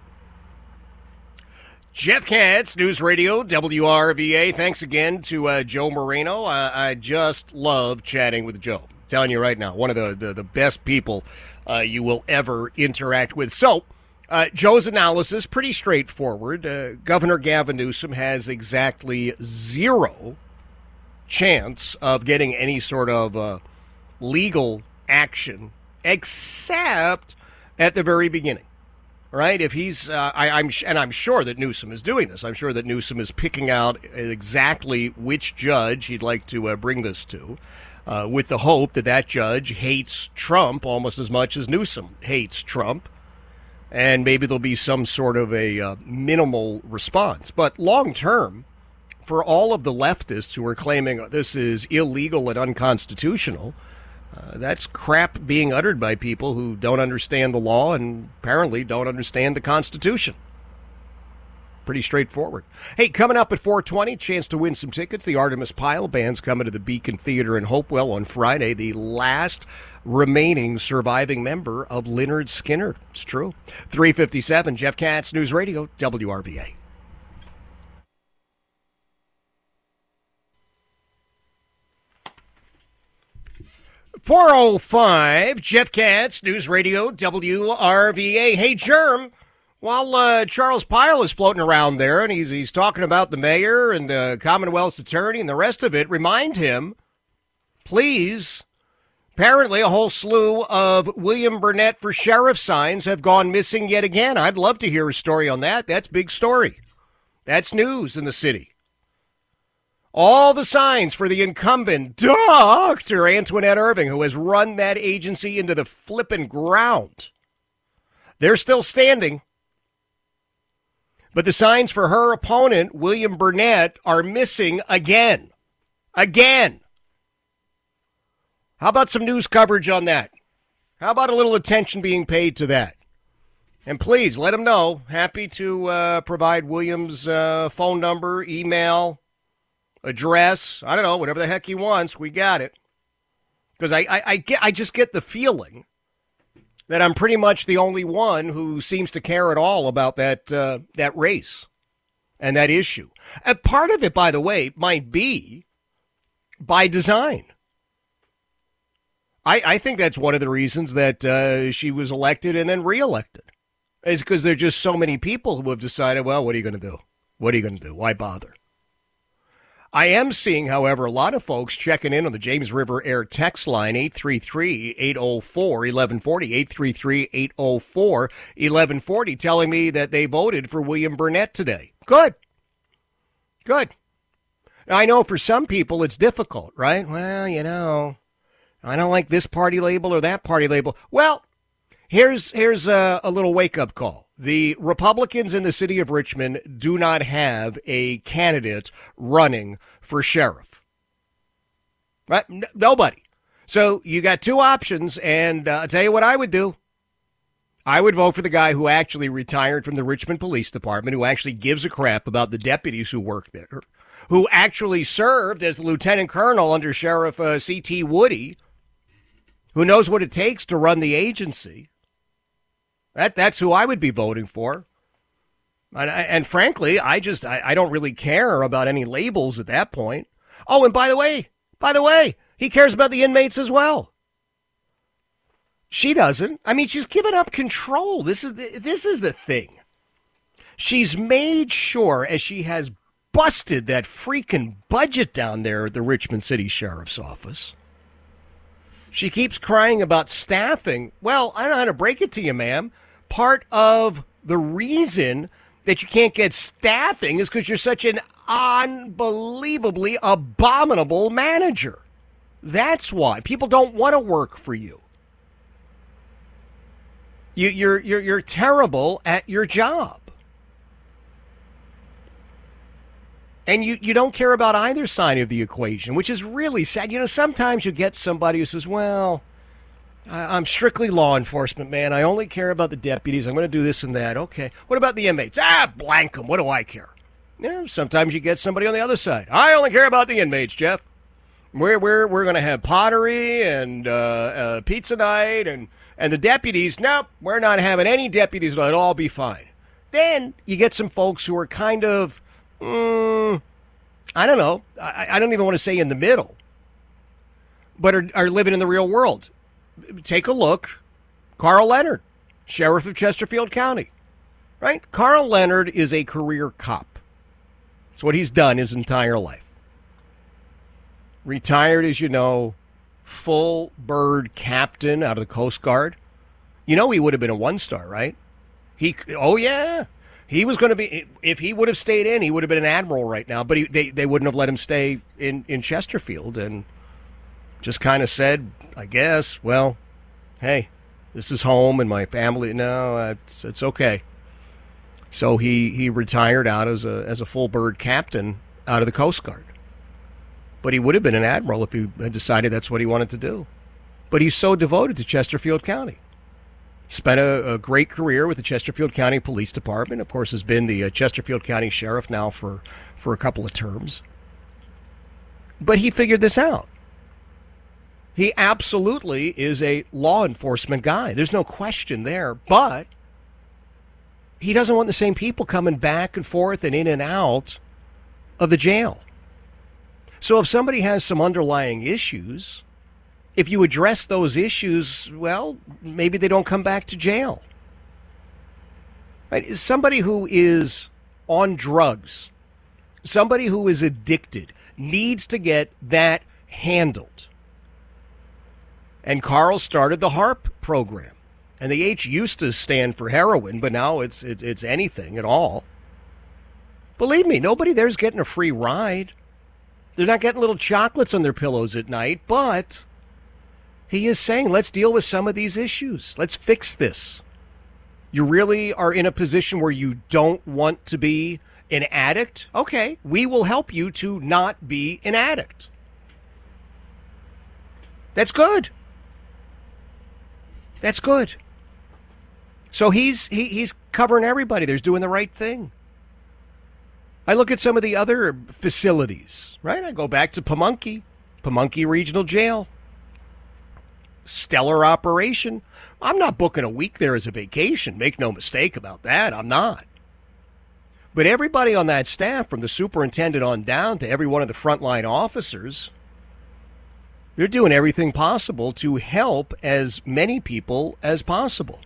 Jeff Katz, News Radio, W R V A. Thanks again to uh, Joe Moreno. Uh, I just love chatting with Joe. I'm telling you right now, one of the, the, the best people uh, you will ever interact with. So, Uh, Joe's analysis, pretty straightforward. Uh, Governor Gavin Newsom has exactly zero chance of getting any sort of uh, legal action, except at the very beginning, right? If he's, uh, I, I'm, and I'm sure that Newsom is doing this. I'm sure that Newsom is picking out exactly which judge he'd like to uh, bring this to, uh, with the hope that that judge hates Trump almost as much as Newsom hates Trump. And maybe there'll be some sort of a uh, minimal response. But long term, for all of the leftists who are claiming this is illegal and unconstitutional, uh, that's crap being uttered by people who don't understand the law and apparently don't understand the Constitution. Pretty straightforward. Hey, coming up at four twenty, chance to win some tickets. The Artemis Pyle Band's coming to the Beacon Theater in Hopewell on Friday. The last remaining surviving member of Lynyrd Skynyrd. It's true. three fifty-seven, Jeff Katz, News Radio, W R V A. four oh five, Jeff Katz, News Radio, W R V A. Hey, Germ. While uh, Charles Pyle is floating around there and he's he's talking about the mayor and the Commonwealth's attorney and the rest of it, remind him, please, apparently a whole slew of William Burnett for sheriff signs have gone missing yet again. I'd love to hear a story on that. That's big story. That's news in the city. All the signs for the incumbent Doctor Antoinette Irving, who has run that agency into the flippin' ground. They're still standing. But the signs for her opponent, William Burnett, are missing again. Again. How about some news coverage on that? How about a little attention being paid to that? And please, let him know. Happy to uh, provide William's uh, phone number, email, address. I don't know, whatever the heck he wants. We got it. Because I, I, I get I just get the feeling that I'm pretty much the only one who seems to care at all about that uh, that race and that issue. And part of it, by the way, might be by design. I, I think that's one of the reasons that uh, she was elected and then reelected. Is because there are just so many people who have decided, well, what are you going to do? What are you going to do? Why bother? I am seeing, however, a lot of folks checking in on the James River Air text line, eight three three, eight oh four, eleven forty, eight three three, eight oh four, eleven forty, telling me that they voted for William Burnett today. Good. Good. Now, I know for some people it's difficult, right? Well, you know, I don't like this party label or that party label. Well, here's here's a, a little wake-up call. The Republicans in the city of Richmond do not have a candidate running for sheriff. Right? N- nobody. So you got two options, and uh, I'll tell you what I would do. I would vote for the guy who actually retired from the Richmond Police Department, who actually gives a crap about the deputies who work there, who actually served as lieutenant colonel under Sheriff uh, C T Woody, who knows what it takes to run the agency. That That's who I would be voting for. And, and frankly, I just, I, I don't really care about any labels at that point. Oh, and by the way, by the way, he cares about the inmates as well. She doesn't. I mean, she's given up control. This is the, this is the thing. She's made sure, as she has busted that freaking budget down there at the Richmond City Sheriff's Office. She keeps crying about staffing. Well, I don't know how to break it to you, ma'am. Part of the reason that you can't get staffing is because you're such an unbelievably abominable manager. That's why. People don't want to work for you. You you're you're you're terrible at your job. And you, you don't care about either side of the equation, which is really sad. You know, sometimes you get somebody who says, well, I, I'm strictly law enforcement, man. I only care about the deputies. I'm going to do this and that. Okay. What about the inmates? Ah, blank them. What do I care? Yeah, sometimes you get somebody on the other side. I only care about the inmates, Jeff. We're, we're, we're going to have pottery and uh, uh, pizza night. And, and the deputies, nope, we're not having any deputies. It'll all be fine. Then you get some folks who are kind of, Mm, I don't know. I, I don't even want to say in the middle, but are, are living in the real world. Take a look. Carl Leonard, sheriff of Chesterfield County, right? Carl Leonard is a career cop. It's what he's done his entire life. Retired, as you know, full bird captain out of the Coast Guard. You know he would have been a one-star, right? He, oh, yeah. He was going to be, if he would have stayed in, he would have been an admiral right now, but he, they, they wouldn't have let him stay in, in Chesterfield and just kind of said, I guess, well, hey, this is home and my family. No, it's, it's okay. So he, he retired out as a, as a full bird captain out of the Coast Guard. But he would have been an admiral if he had decided that's what he wanted to do. But he's so devoted to Chesterfield County. Spent a, a great career with the Chesterfield County Police Department. Of course, has been the uh, Chesterfield County Sheriff now for, for a couple of terms. But he figured this out. He absolutely is a law enforcement guy. There's no question there. But he doesn't want the same people coming back and forth and in and out of the jail. So if somebody has some underlying issues, if you address those issues, well, maybe they don't come back to jail. Right? Somebody who is on drugs, somebody who is addicted, needs to get that handled. And Carl started the HARP program. And the H used to stand for heroin, but now it's it's, it's anything at all. Believe me, nobody there's getting a free ride. They're not getting little chocolates on their pillows at night, but he is saying, let's deal with some of these issues. Let's fix this. You really are in a position where you don't want to be an addict? Okay, we will help you to not be an addict. That's good. That's good. So he's he, he's covering everybody. There's doing the right thing. I look at some of the other facilities, right? I go back to Pamunkey, Pamunkey Regional Jail. stellar operation. I'm not booking a week there as a vacation. Make no mistake about that. I'm not. But everybody on that staff, from the superintendent on down to every one of the frontline officers, they're doing everything possible to help as many people as possible.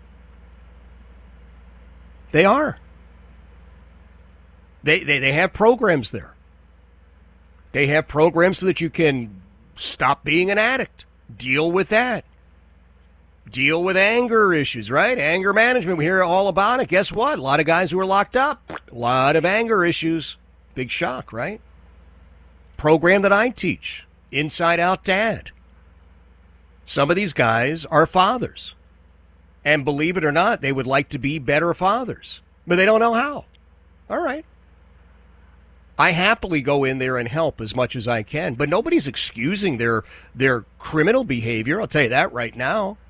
They are. They, they, they have programs there. They have programs so that you can stop being an addict. Deal with that. Deal with anger issues, right? Anger management. We hear all about it. Guess what? A lot of guys who are locked up. A lot of anger issues. Big shock, right? Program that I teach. Inside Out Dad. Some of these guys are fathers. And believe it or not, they would like to be better fathers. But they don't know how. All right. I happily go in there and help as much as I can. But nobody's excusing their their criminal behavior. I'll tell you that right now.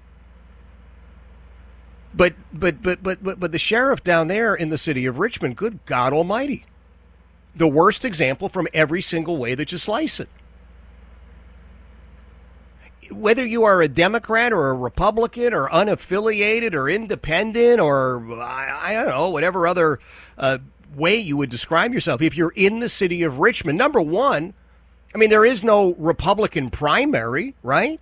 But but but but but but the sheriff down there in the city of Richmond, good God Almighty, the worst example from every single way that you slice it. Whether you are a Democrat or a Republican or unaffiliated or independent or I, I don't know whatever other uh, way you would describe yourself, if you're in the city of Richmond, number one, I mean there is no Republican primary, right?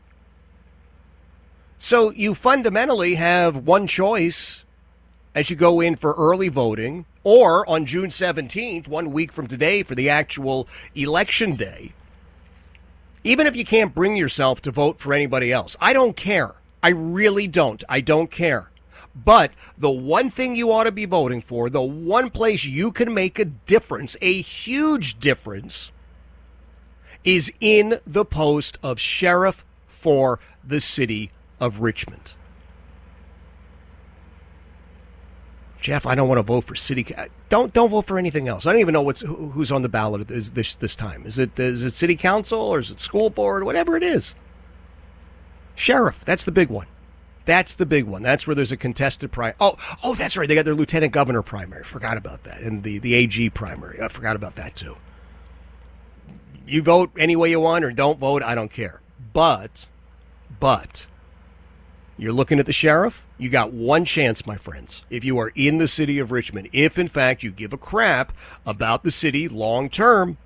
So you fundamentally have one choice as you go in for early voting or on June seventeenth, one week from today for the actual election day. Even if you can't bring yourself to vote for anybody else, I don't care. I really don't. I don't care. But the one thing you ought to be voting for, the one place you can make a difference, a huge difference, is in the post of sheriff for the city of Richmond. Jeff, I don't want to vote for city. Don't don't vote for anything else. I don't even know what's who's on the ballot this this this time. Is it is it city council or is it school board? Whatever it is, sheriff. That's the big one. That's the big one. That's where there's a contested primary. Oh oh, that's right. They got their lieutenant governor primary. Forgot about that. And the the A G primary. I forgot about that too. You vote any way you want or don't vote. I don't care. But but. You're looking at the sheriff, you got one chance, my friends, if you are in the city of Richmond, if, in fact, you give a crap about the city long term,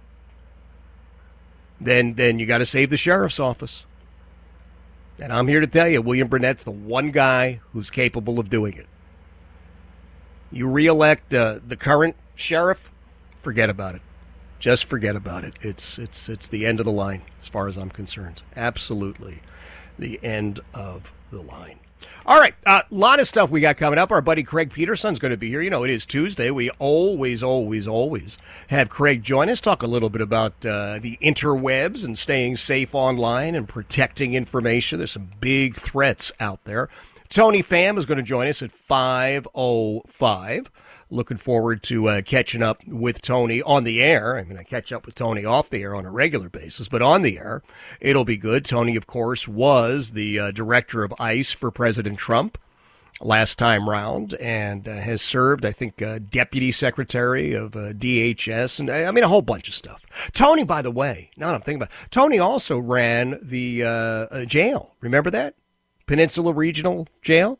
then then you got to save the sheriff's office. And I'm here to tell you, William Burnett's the one guy who's capable of doing it. You reelect uh, the current sheriff, forget about it. Just forget about it. It's, it's, it's the end of the line, as far as I'm concerned. Absolutely the end of the line. All right, a uh, lot of stuff we got coming up. Our buddy Craig Peterson's going to be here. You know, it is Tuesday. We always, always, always have Craig join us, talk a little bit about uh, the interwebs and staying safe online and protecting information. There's some big threats out there. Tony Pham is going to join us at five oh five. Looking forward to uh, catching up with Tony on the air. I'm going to catch up with Tony off the air on a regular basis, but on the air, it'll be good. Tony, of course, was the uh, director of ICE for President Trump last time round and uh, has served, I think, uh, deputy secretary of uh, D H S, and I mean, a whole bunch of stuff. Tony, by the way, now that I'm thinking about it, Tony also ran the uh, uh, jail. Remember that? Peninsula Regional Jail?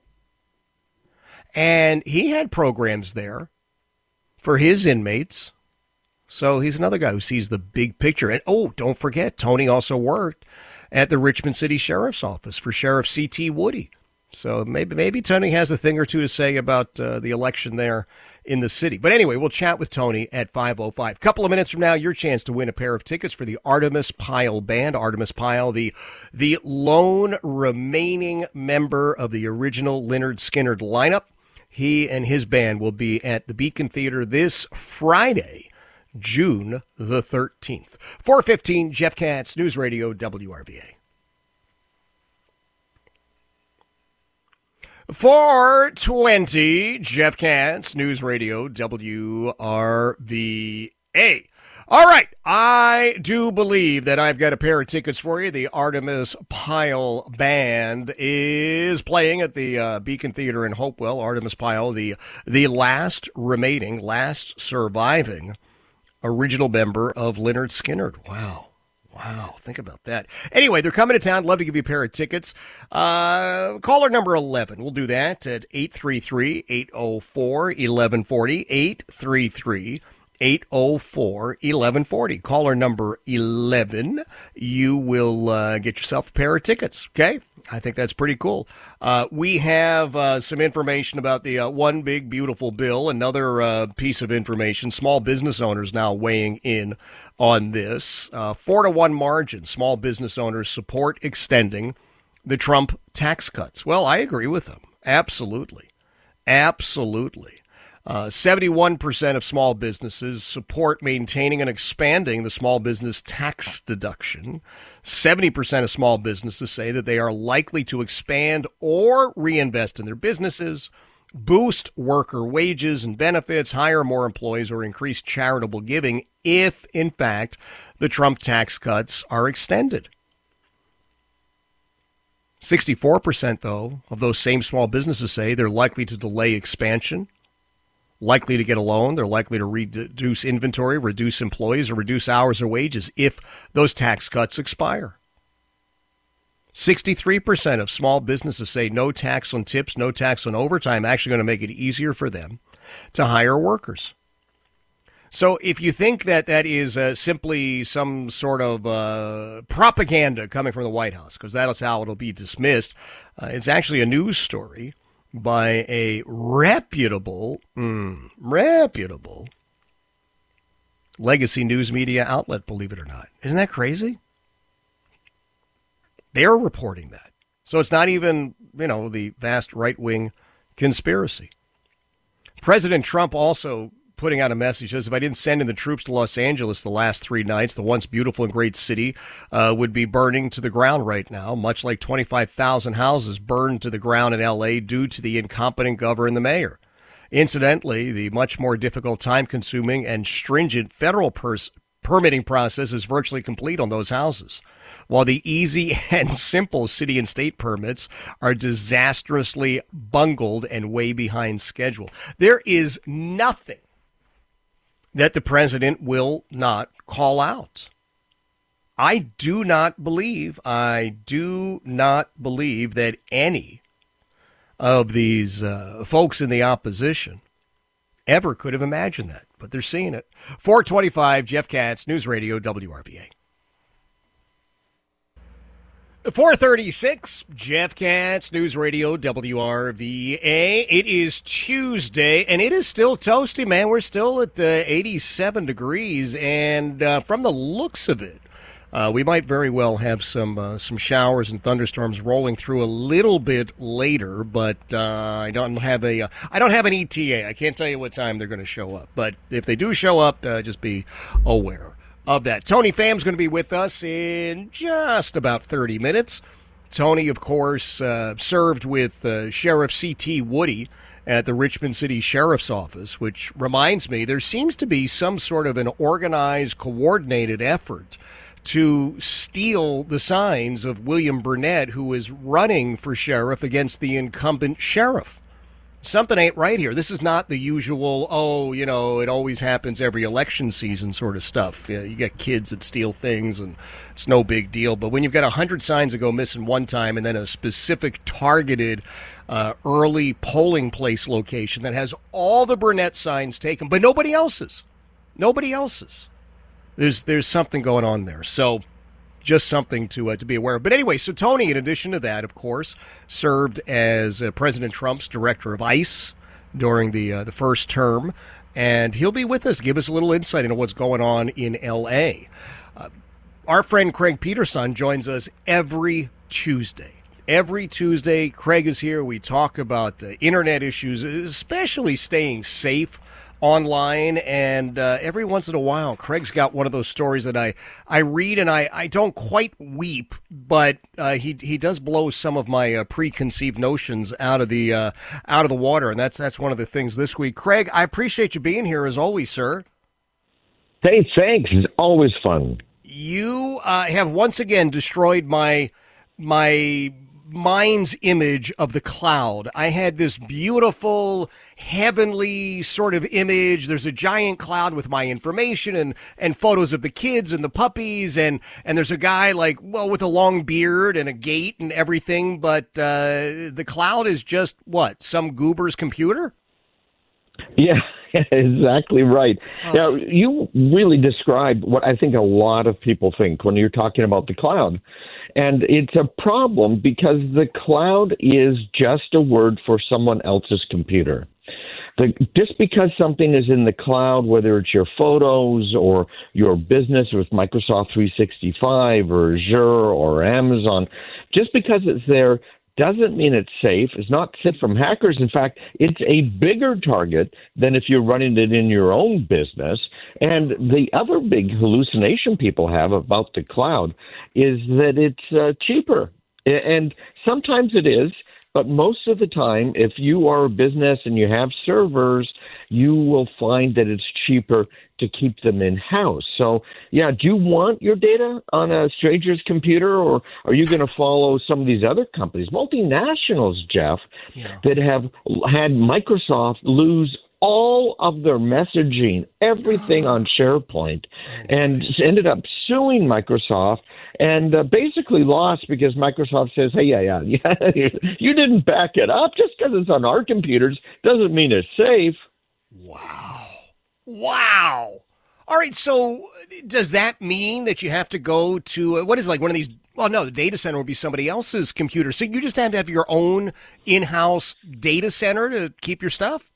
And he had programs there for his inmates. So he's another guy who sees the big picture. And, oh, don't forget, Tony also worked at the Richmond City Sheriff's Office for Sheriff C T Woody. So maybe maybe Tony has a thing or two to say about uh, the election there in the city. But anyway, we'll chat with Tony at five oh five. Couple of minutes from now, your chance to win a pair of tickets for the Artemis Pyle Band. Artemis Pyle, the, the lone remaining member of the original Lynyrd Skynyrd lineup. He and his band will be at the Beacon Theater this Friday, June the thirteenth. four fifteen, Jeff Katz, News Radio, W R V A. four twenty, Jeff Katz, News Radio, W R V A. All right, I do believe that I've got a pair of tickets for you. The Artemis Pyle Band is playing at the uh, Beacon Theater in Hopewell. Artemis Pyle, the the last remaining, last surviving original member of Lynyrd Skynyrd. Wow, Wow, think about that. Anyway, they're coming to town. Love to give you a pair of tickets. Uh, caller number eleven. We'll do that at eight three three, eight oh four, eleven forty, eight three three, eight oh four, eleven forty. Caller number eleven. You will uh, get yourself a pair of tickets, okay? I think that's pretty cool. Uh, we have uh, some information about the uh, One Big Beautiful Bill, another uh, piece of information. Small business owners now weighing in on this. Uh, four to one margin. Small business owners support extending the Trump tax cuts. Well, I agree with them. Absolutely. Absolutely. Uh, seventy-one percent of small businesses support maintaining and expanding the small business tax deduction. seventy percent of small businesses say that they are likely to expand or reinvest in their businesses, boost worker wages and benefits, hire more employees, or increase charitable giving if, in fact, the Trump tax cuts are extended. sixty-four percent, though, of those same small businesses say they're likely to delay expansion, likely to get a loan, they're likely to reduce inventory, reduce employees, or reduce hours or wages if those tax cuts expire. sixty-three percent of small businesses say no tax on tips, no tax on overtime, actually going to make it easier for them to hire workers. So if you think that that is uh, simply some sort of uh, propaganda coming from the White House, because that's how it'll be dismissed, uh, it's actually a news story by a reputable, mm, reputable legacy news media outlet, believe it or not. Isn't that crazy? They're reporting that. So it's not even, you know, the vast right-wing conspiracy. President Trump also putting out a message says, if I didn't send in the troops to Los Angeles the last three nights, the once beautiful and great city uh, would be burning to the ground right now, much like twenty-five thousand houses burned to the ground in L A due to the incompetent governor and the mayor. Incidentally, the much more difficult, time-consuming, and stringent federal pers- permitting process is virtually complete on those houses, while the easy and simple city and state permits are disastrously bungled and way behind schedule. There is nothing that the president will not call out. I do not believe, I do not believe that any of these uh, folks in the opposition ever could have imagined that, but they're seeing it. four twenty-five, Jeff Katz, News Radio, W R V A. four thirty-six, Jeff Katz, News Radio, W R V A. It is Tuesday, and it is still toasty, man. We're still at uh, eighty-seven degrees, and uh, from the looks of it, uh, we might very well have some uh, some showers and thunderstorms rolling through a little bit later. But uh, I don't have a uh, I don't have an E T A. I can't tell you what time they're going to show up. But if they do show up, uh, just be aware of that. Tony Pham's going to be with us in just about thirty minutes. Tony, of course, uh, served with uh, Sheriff C T Woody at the Richmond City Sheriff's Office, which reminds me there seems to be some sort of an organized, coordinated effort to steal the signs of William Burnett, who is running for sheriff against the incumbent sheriff. Something ain't right here. This is not the usual, oh, you know, it always happens every election season sort of stuff. You, you get kids that steal things, and it's no big deal. But when you've got one hundred signs that go missing one time and then a specific targeted uh, early polling place location that has all the Burnett signs taken, but nobody else's, nobody else's, there's, there's something going on there. So just something to uh, to be aware of. But anyway, so Tony, in addition to that, of course, served as uh, President Trump's director of ICE during the uh, the first term, and he'll be with us, give us a little insight into what's going on in L A. Uh, our friend Craig Peterson joins us every Tuesday. Every Tuesday, Craig is here. We talk about uh, internet issues, especially staying safe online, and uh, every once in a while, Craig's got one of those stories that I, I read, and I, I don't quite weep, but uh, he he does blow some of my uh, preconceived notions out of the uh, out of the water, and that's that's one of the things this week. Craig, I appreciate you being here as always, sir. Hey, thanks. It's always fun. You uh, have once again destroyed my my mind's image of the cloud. I had this beautiful, heavenly sort of image. There's a giant cloud with my information and, and photos of the kids and the puppies. And, and there's a guy like, well, with a long beard and a gait and everything. But uh, the cloud is just what? Some goober's computer? Yeah, exactly right. Oh. Now, you really describe what I think a lot of people think when you're talking about the cloud. And it's a problem because the cloud is just a word for someone else's computer. The, just because something is in the cloud, whether it's your photos or your business with Microsoft three sixty-five or Azure or Amazon, just because it's there doesn't mean it's safe. It's not safe from hackers. In fact, it's a bigger target than if you're running it in your own business. And the other big hallucination people have about the cloud is that it's uh, cheaper. And sometimes it is, but most of the time, if you are a business and you have servers, you will find that it's cheaper to keep them in-house. So, yeah, do you want your data on a stranger's computer, or are you going to follow some of these other companies, multinationals, Jeff, Yeah. that have had Microsoft lose all of their messaging, everything on SharePoint, and ended up suing Microsoft and uh, basically lost because Microsoft says, hey, yeah, yeah, yeah, you didn't back it up. Just because it's on our computers doesn't mean it's safe. Wow. Wow. All right. So does that mean that you have to go to, uh, what is it, like one of these? Well, no, the data center would be somebody else's computer. So you just have to have your own in-house data center to keep your stuff?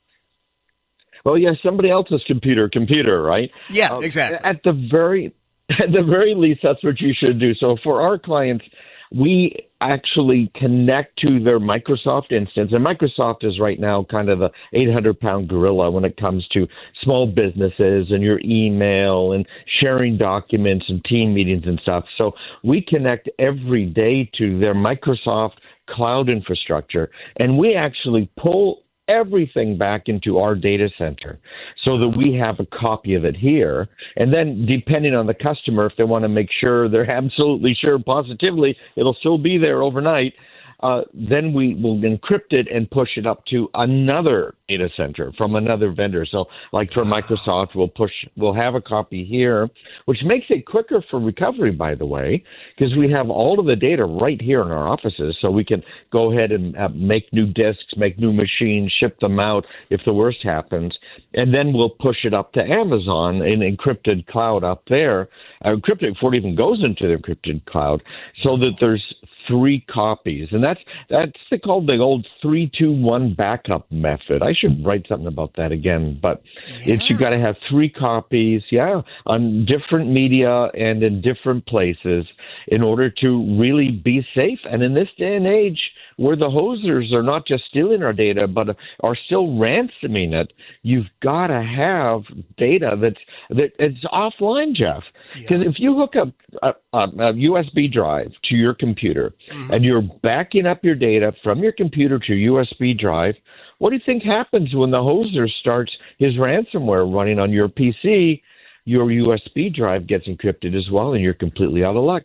Well, yeah, somebody else's computer, computer, right? Yeah, Uh, exactly. At the very, at the very least, that's what you should do. So for our clients, we actually connect to their Microsoft instance, and Microsoft is right now kind of the eight hundred pound gorilla when it comes to small businesses and your email and sharing documents and team meetings and stuff. So we connect every day to their Microsoft cloud infrastructure, and we actually pull everything back into our data center so that we have a copy of it here. And then depending on the customer, if they want to make sure they're absolutely sure positively it'll still be there overnight, uh, then we will encrypt it and push it up to another data center from another vendor. So like for Microsoft, we'll push, we'll have a copy here, which makes it quicker for recovery, by the way, because we have all of the data right here in our offices. So we can go ahead and uh, make new disks, make new machines, ship them out if the worst happens. And then we'll push it up to Amazon in encrypted cloud up there, uh, encrypted before it even goes into the encrypted cloud, so that there's three copies. And that's that's the, called the old three two one backup method. I should write something about that again, but Yeah. it's you got to have three copies, yeah, on different media and in different places in order to really be safe. And in this day and age, where the hosers are not just stealing our data, but are still ransoming it, you've got to have data that's that it's offline, Jeff. Because Yeah. if you hook up a, a, a U S B drive to your computer Mm-hmm. and you're backing up your data from your computer to your U S B drive, what do you think happens when the hoser starts his ransomware running on your P C? Your U S B drive gets encrypted as well, and you're completely out of luck.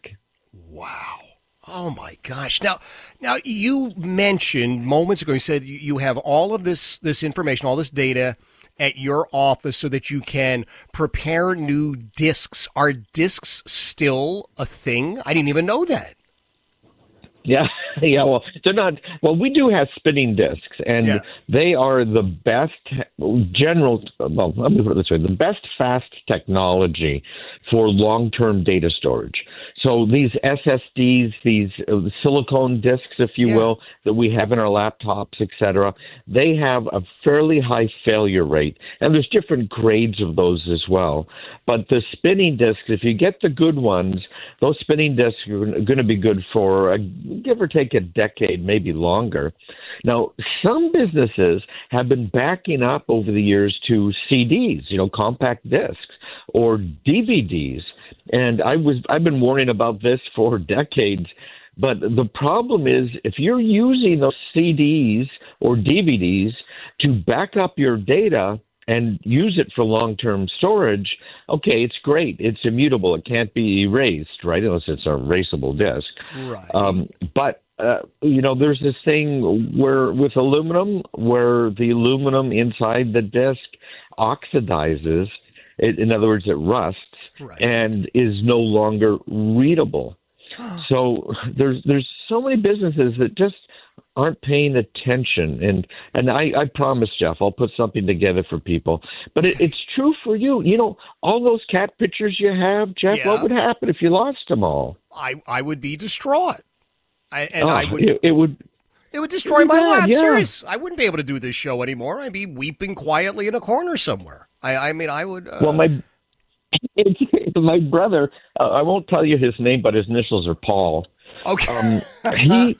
Wow. Oh my gosh. Now, now you mentioned moments ago, you said you you have all of this, this information, all this data at your office so that you can prepare new disks. Are disks still a thing? I didn't even know that. Yeah, yeah. Well, they're not. Well, we do have spinning disks, and Yeah. they are the best general. Well, let me put it this way: the best fast technology for long-term data storage. So these S S Ds, these uh, silicone disks, if you Yeah. will, that we have in our laptops, et cetera, they have a fairly high failure rate, and there's different grades of those as well. But the spinning disks, if you get the good ones, those spinning disks are going to be good for a, give or take a decade, maybe longer. Now, some businesses have been backing up over the years to C Ds, you know, compact discs, or D V Ds. And I was I've been warning about this for decades. But the problem is, if you're using those C Ds or D V Ds to back up your data, and use it for long-term storage, okay, it's great. It's immutable. It can't be erased, right, unless it's a erasable disk. Right. Um, but, uh, you know, there's this thing where with aluminum, where the aluminum inside the disk oxidizes. It, in other words, it rusts right. and is no longer readable. So there's there's so many businesses that just aren't paying attention. And and I, I promise, Jeff, I'll put something together for people. But it, it's true for you. You know, all those cat pictures you have, Jeff, yeah. what would happen if you lost them all? I, I would be distraught. I, and oh, I would... It, it would... It would destroy my bad, life. I'm yeah. serious. I wouldn't be able to do this show anymore. I'd be weeping quietly in a corner somewhere. I, I mean, I would... Uh... Well, my... My brother, uh, I won't tell you his name, but his initials are Paul. Okay. Um, he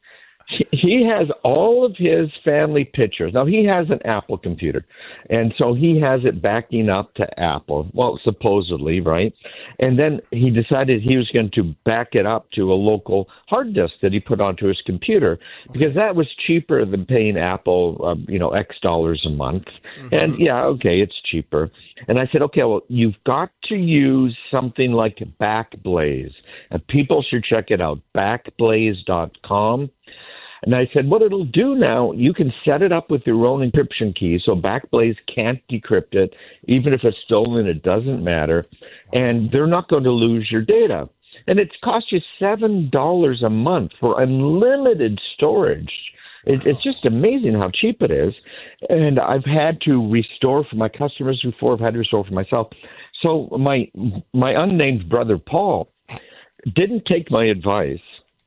he has all of his family pictures. Now, he has an Apple computer, and so he has it backing up to Apple. Well, supposedly, right? And then he decided he was going to back it up to a local hard disk that he put onto his computer because that was cheaper than paying Apple, uh, you know, X dollars a month. Mm-hmm. And yeah, okay, it's cheaper. And I said, okay, well, you've got to use something like Backblaze. And people should check it out, backblaze dot com. And I said, what it'll do now, you can set it up with your own encryption key, so Backblaze can't decrypt it. Even if it's stolen, it doesn't matter. And they're not going to lose your data. And it's cost you seven dollars a month for unlimited storage. It, it's just amazing how cheap it is. And I've had to restore for my customers before. I've had to restore for myself. So my my unnamed brother, Paul, didn't take my advice.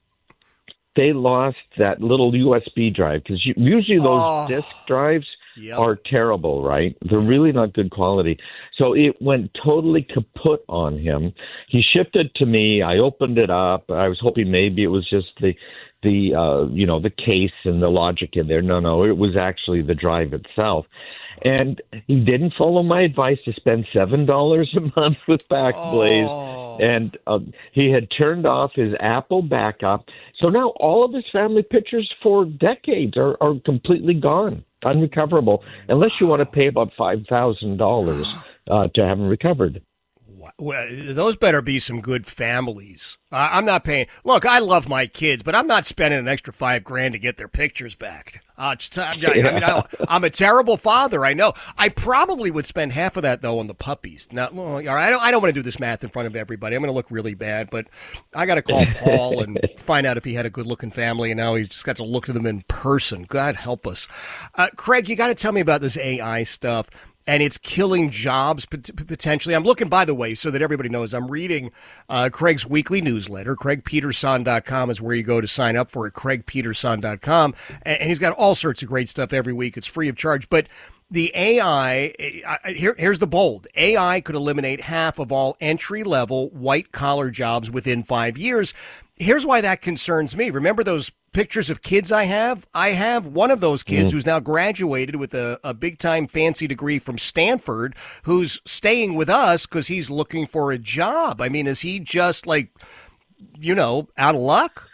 They lost that little U S B drive because usually those oh, disk drives yep. are terrible, right? They're really not good quality. So it went totally kaput on him. He shipped it to me. I opened it up. I was hoping maybe it was just the the uh, you know the case and the logic in there. No, no, it was actually the drive itself. And he didn't follow my advice to spend seven dollars a month with Backblaze. Oh. And uh, he had turned off his Apple backup. So now all of his family pictures for decades are, are completely gone, unrecoverable, unless you want to pay about five thousand dollars uh, to have them recovered. Well, those better be some good families. Uh, I'm not paying. Look, I love my kids, but I'm not spending an extra five grand to get their pictures back. Uh, just, I, I mean, I, I'm a terrible father. I know. I probably would spend half of that though on the puppies. Now, well, all right, I don't. I don't want to do this math in front of everybody. I'm going to look really bad, but I got to call Paul and find out if he had a good-looking family, and now he's just got to look to them in person. God help us, uh, Craig. You got to tell me about this A I stuff. And it's killing jobs potentially. I'm looking, by the way, so that everybody knows, I'm reading uh, Craig's weekly newsletter. Craig Peterson dot com is where you go to sign up for it, Craig Peterson dot com. And he's got all sorts of great stuff every week. It's free of charge. But the A I, here, here's the bold. A I could eliminate half of all entry-level white-collar jobs within five years. Here's why that concerns me. Remember those pictures of kids I have? I have one of those kids mm. who's now graduated with a, a big-time fancy degree from Stanford who's staying with us because he's looking for a job. I mean, is he just like, you know, out of luck?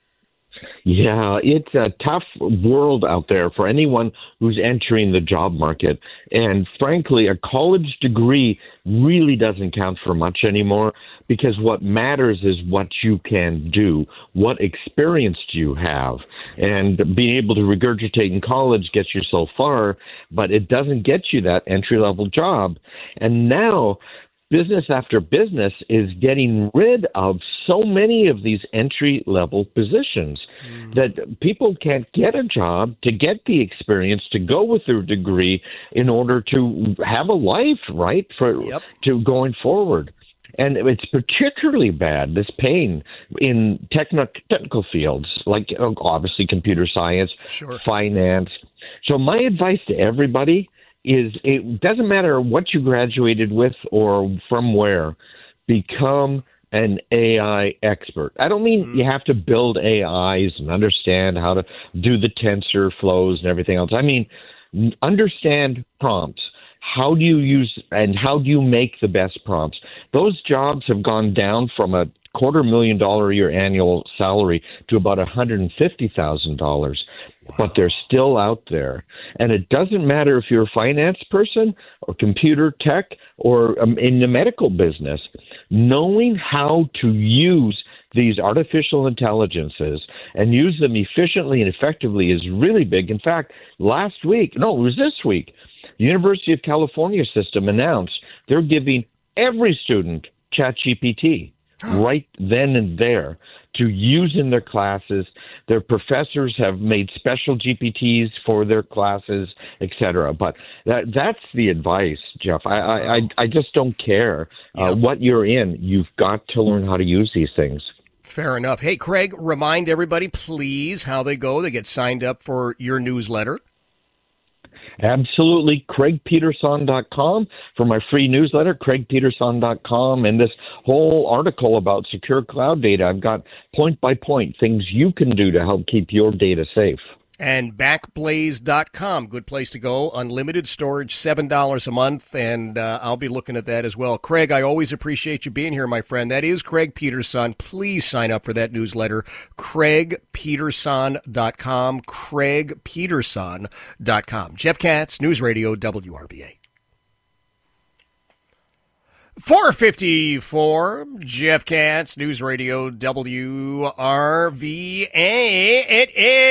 Yeah, it's a tough world out there for anyone who's entering the job market. And frankly, a college degree really doesn't count for much anymore because what matters is what you can do, what experience do you have. And being able to regurgitate in college gets you so far, but it doesn't get you that entry-level job. And now business after business is getting rid of so many of these entry-level positions mm. that people can't get a job to get the experience to go with their degree in order to have a life, right, for yep. to going forward. And it's particularly bad, this pain, in techno- technical fields, like obviously computer science, sure. finance. So my advice to everybody is it doesn't matter what you graduated with or from where, become an A I expert. I don't mean mm. you have to build A Is and understand how to do the tensor flows and everything else. I mean, understand prompts. How do you use and how do you make the best prompts? Those jobs have gone down from a quarter million dollar a year annual salary to about one hundred fifty thousand dollars. But they're still out there. And it doesn't matter if you're a finance person or computer tech or um, in the medical business. Knowing how to use these artificial intelligences and use them efficiently and effectively is really big. In fact, last week, no, it was this week, the University of California system announced they're giving every student ChatGPT right then and there to use in their classes. Their professors have made special G P Ts for their classes, et cetera. But that, that's the advice, Jeff. I, I, I just don't care uh, yep. what you're in. You've got to learn how to use these things. Fair enough. Hey, Craig, remind everybody, please, how they go. They get signed up for your newsletter. Absolutely. Craig Peterson dot com for my free newsletter, Craig Peterson dot com. And this whole article about secure cloud data, I've got point by point things you can do to help keep your data safe. And Backblaze dot com, good place to go. Unlimited storage, seven dollars a month, and uh, I'll be looking at that as well. Craig, I always appreciate you being here, my friend. That is Craig Peterson. Please sign up for that newsletter, Craig Peterson dot com, Craig Peterson dot com. Jeff Katz, News Radio, W R V A. four fifty-four, Jeff Katz, News Radio, W R V A. It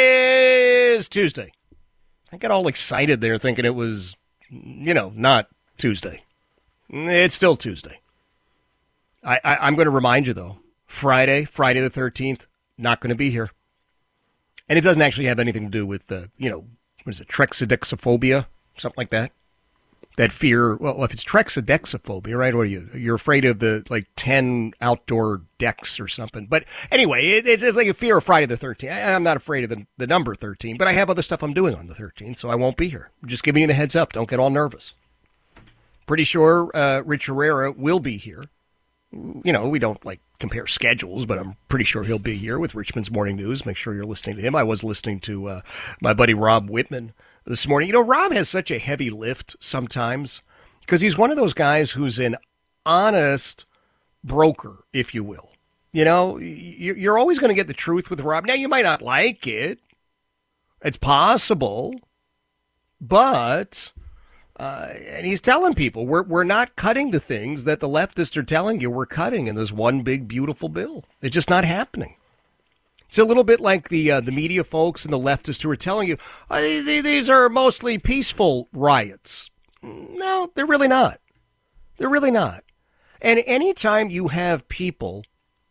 is Tuesday. I got all excited there thinking it was, you know, not Tuesday. It's still Tuesday. I, I, I'm going to remind you, though, Friday, Friday the thirteenth, not going to be here. And it doesn't actually have anything to do with, uh, you know, what is it, trexadexophobia, something like that. That fear, well, if it's trexadexophobia, right? What are you? You're afraid of the, like, ten outdoor decks or something. But anyway, it, it's, it's like a fear of Friday the thirteenth. I, I'm not afraid of the, the number thirteen, but I have other stuff I'm doing on the thirteenth, so I won't be here. I'm just giving you the heads up. Don't get all nervous. Pretty sure uh, Rich Herrera will be here. You know, we don't, like, compare schedules, but I'm pretty sure he'll be here with Richmond's Morning News. Make sure you're listening to him. I was listening to uh, my buddy Rob Whitman this morning. You know, Rob has such a heavy lift sometimes because he's one of those guys who's an honest broker, if you will. You know, you're always going to get the truth with Rob. Now, you might not like it. It's possible. But, uh, and he's telling people, we're we're not cutting the things that the leftists are telling you we're cutting in this one big, beautiful bill. It's just not happening. It's a little bit like the uh, the media folks and the leftists who are telling you, oh, these are mostly peaceful riots. No, they're really not. They're really not. And anytime you have people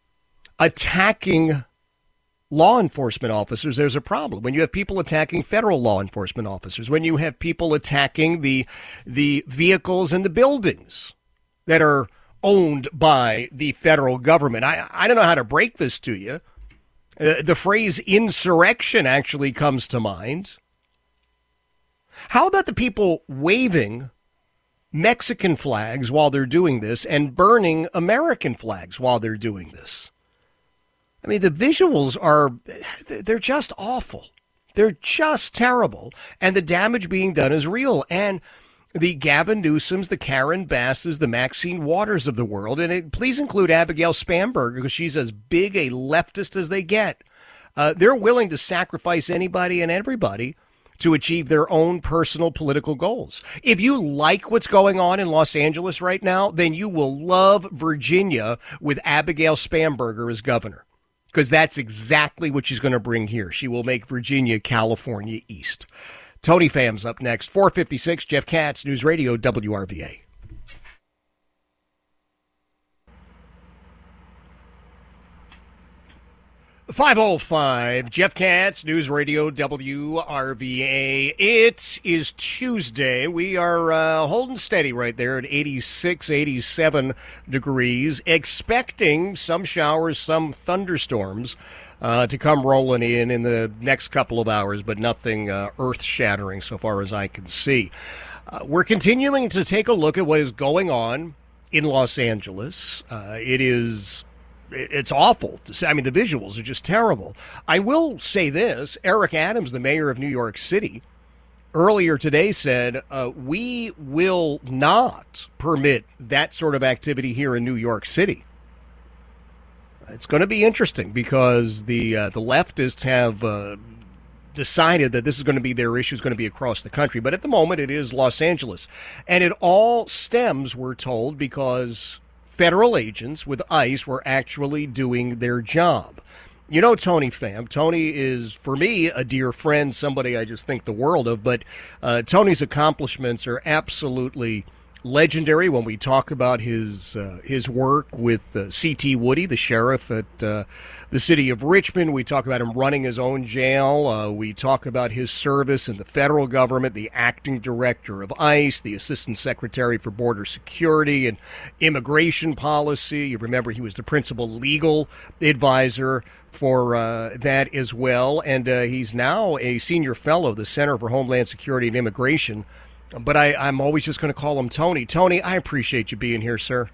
attacking law enforcement officers, there's a problem. When you have people attacking federal law enforcement officers, when you have people attacking the the vehicles and the buildings that are owned by the federal government. I, I don't know how to break this to you. Uh, the phrase insurrection actually comes to mind. How about the people waving Mexican flags while they're doing this and burning American flags while they're doing this? I mean, the visuals are, they're just awful. They're just terrible. And the damage being done is real. And the Gavin Newsoms, the Karen Basses, the Maxine Waters of the world, and it, please include Abigail Spanberger because she's as big a leftist as they get. Uh, they're willing to sacrifice anybody and everybody to achieve their own personal political goals. If you like what's going on in Los Angeles right now, then you will love Virginia with Abigail Spanberger as governor because that's exactly what she's going to bring here. She will make Virginia California East. Tony Pham's up next. four fifty-six, Jeff Katz, News Radio, W R V A. five oh five, Jeff Katz, News Radio, W R V A. It is Tuesday. We are uh, holding steady right there at eighty-six, eighty-seven degrees, expecting some showers, some thunderstorms Uh, to come rolling in in the next couple of hours, but nothing uh, earth-shattering so far as I can see. Uh, we're continuing to take a look at what is going on in Los Angeles. Uh, it is, it's awful to say. I mean, the visuals are just terrible. I will say this, Eric Adams, the mayor of New York City, earlier today said, uh, we will not permit that sort of activity here in New York City. It's going to be interesting because the uh, the leftists have uh, decided that this is going to be their issue, is going to be across the country. But at the moment, it is Los Angeles. And it all stems, we're told, because federal agents with ICE were actually doing their job. You know Tony Pham. Tony is, for me, a dear friend, somebody I just think the world of. But uh, Tony's accomplishments are absolutely legendary when we talk about his uh, his work with uh, C T Woody, the sheriff at uh, the city of Richmond. We talk about him running his own jail. Uh, we talk about his service in the federal government, the acting director of ICE, the assistant secretary for border security and immigration policy. You remember he was the principal legal advisor for uh, that as well. And uh, he's now a senior fellow of the Center for Homeland Security and Immigration. But I, I'm always just going to call him Tony. Tony, I appreciate you being here, sir.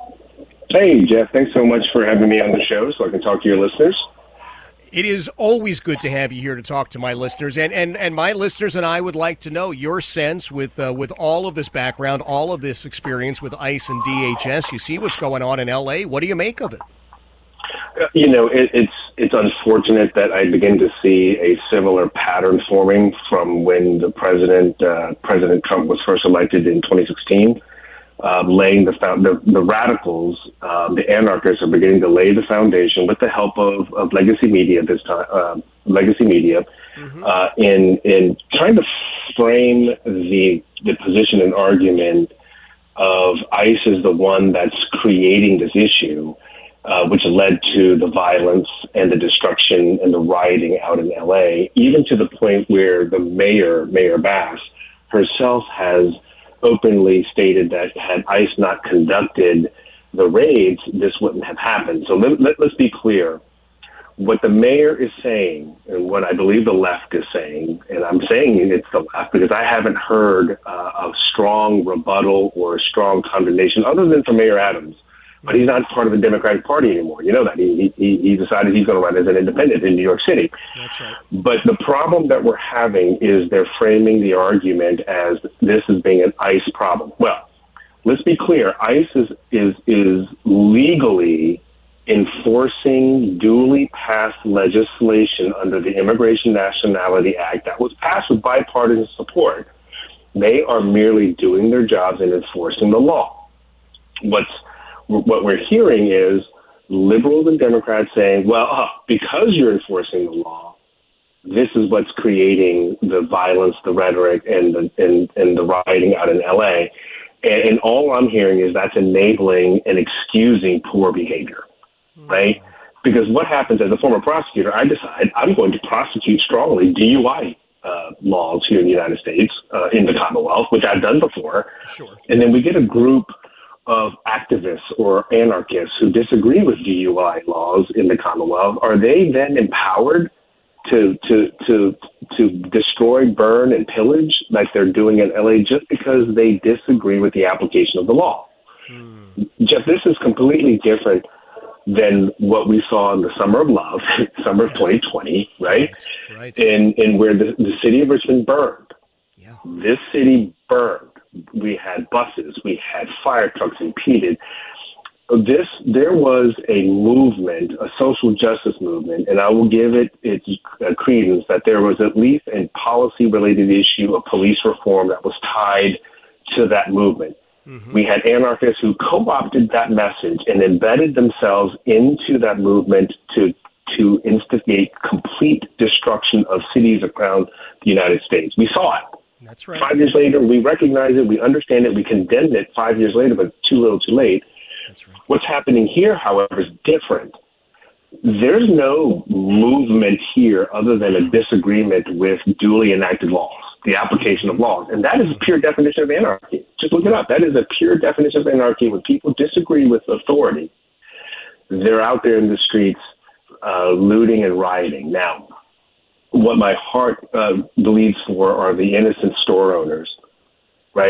Hey, Jeff, thanks so much for having me on the show so I can talk to your listeners. It is always good to have you here to talk to my listeners. And, and, and my listeners and I would like to know your sense with uh, with all of this background, all of this experience with ICE and D H S. You see what's going on in L A. What do you make of it? You know, it, it's it's unfortunate that I begin to see a similar pattern forming from when the president, uh, President Trump, was first elected in twenty sixteen, uh, laying the, the the radicals, um, the anarchists, are beginning to lay the foundation with the help of, of legacy media this time, uh, legacy media, mm-hmm. uh, in in trying to frame the the position and argument of ICE is the one that's creating this issue. Uh, which led to the violence and the destruction and the rioting out in L A, even to the point where the mayor, Mayor Bass, herself has openly stated that had ICE not conducted the raids, this wouldn't have happened. So let, let, let's be clear. What the mayor is saying, and what I believe the left is saying, and I'm saying it's the left because I haven't heard uh, a strong rebuttal or a strong condemnation other than from Mayor Adams. But he's not part of the Democratic Party anymore. You know that. He he, he decided he's going to run as an independent in New York City. That's right. But the problem that we're having is they're framing the argument as this as being an ICE problem. Well, let's be clear. ICE is is, is legally enforcing duly passed legislation under the Immigration Nationality Act that was passed with bipartisan support. They are merely doing their jobs and enforcing the law. What's What we're hearing is liberals and Democrats saying, well, uh, because you're enforcing the law, this is what's creating the violence, the rhetoric, and the, and, and the rioting out in L A. And, and all I'm hearing is that's enabling and excusing poor behavior, mm-hmm. right? Because what happens as a former prosecutor, I decide I'm going to prosecute strongly D U I uh, laws here in the United States, uh, in the Commonwealth, which I've done before. Sure. And then we get a group of activists or anarchists who disagree with D U I laws in the Commonwealth. Are they then empowered to to to to destroy, burn, and pillage like they're doing in L A just because they disagree with the application of the law? Hmm. Jeff, this is completely different than what we saw in the Summer of Love, summer of twenty twenty, right? Right. right. In in where the, the city of Richmond burned. Yeah. This city burned. We had buses, we had fire trucks impeded. This, there was a movement, a social justice movement, and I will give it its uh, credence that there was at least a policy-related issue of police reform that was tied to that movement. Mm-hmm. We had anarchists who co-opted that message and embedded themselves into that movement to to instigate complete destruction of cities around the United States. We saw it. That's right. Five years later, we recognize it, we understand it, we condemned it five years later, but too little too late. That's right. What's happening here, however, is different. There's no movement here other than a disagreement with duly enacted laws, the application of laws. And that is a pure definition of anarchy. Just look it up. That is a pure definition of anarchy. When people disagree with authority, they're out there in the streets uh, looting and rioting. Now, what my heart uh, bleeds for are the innocent store owners, right?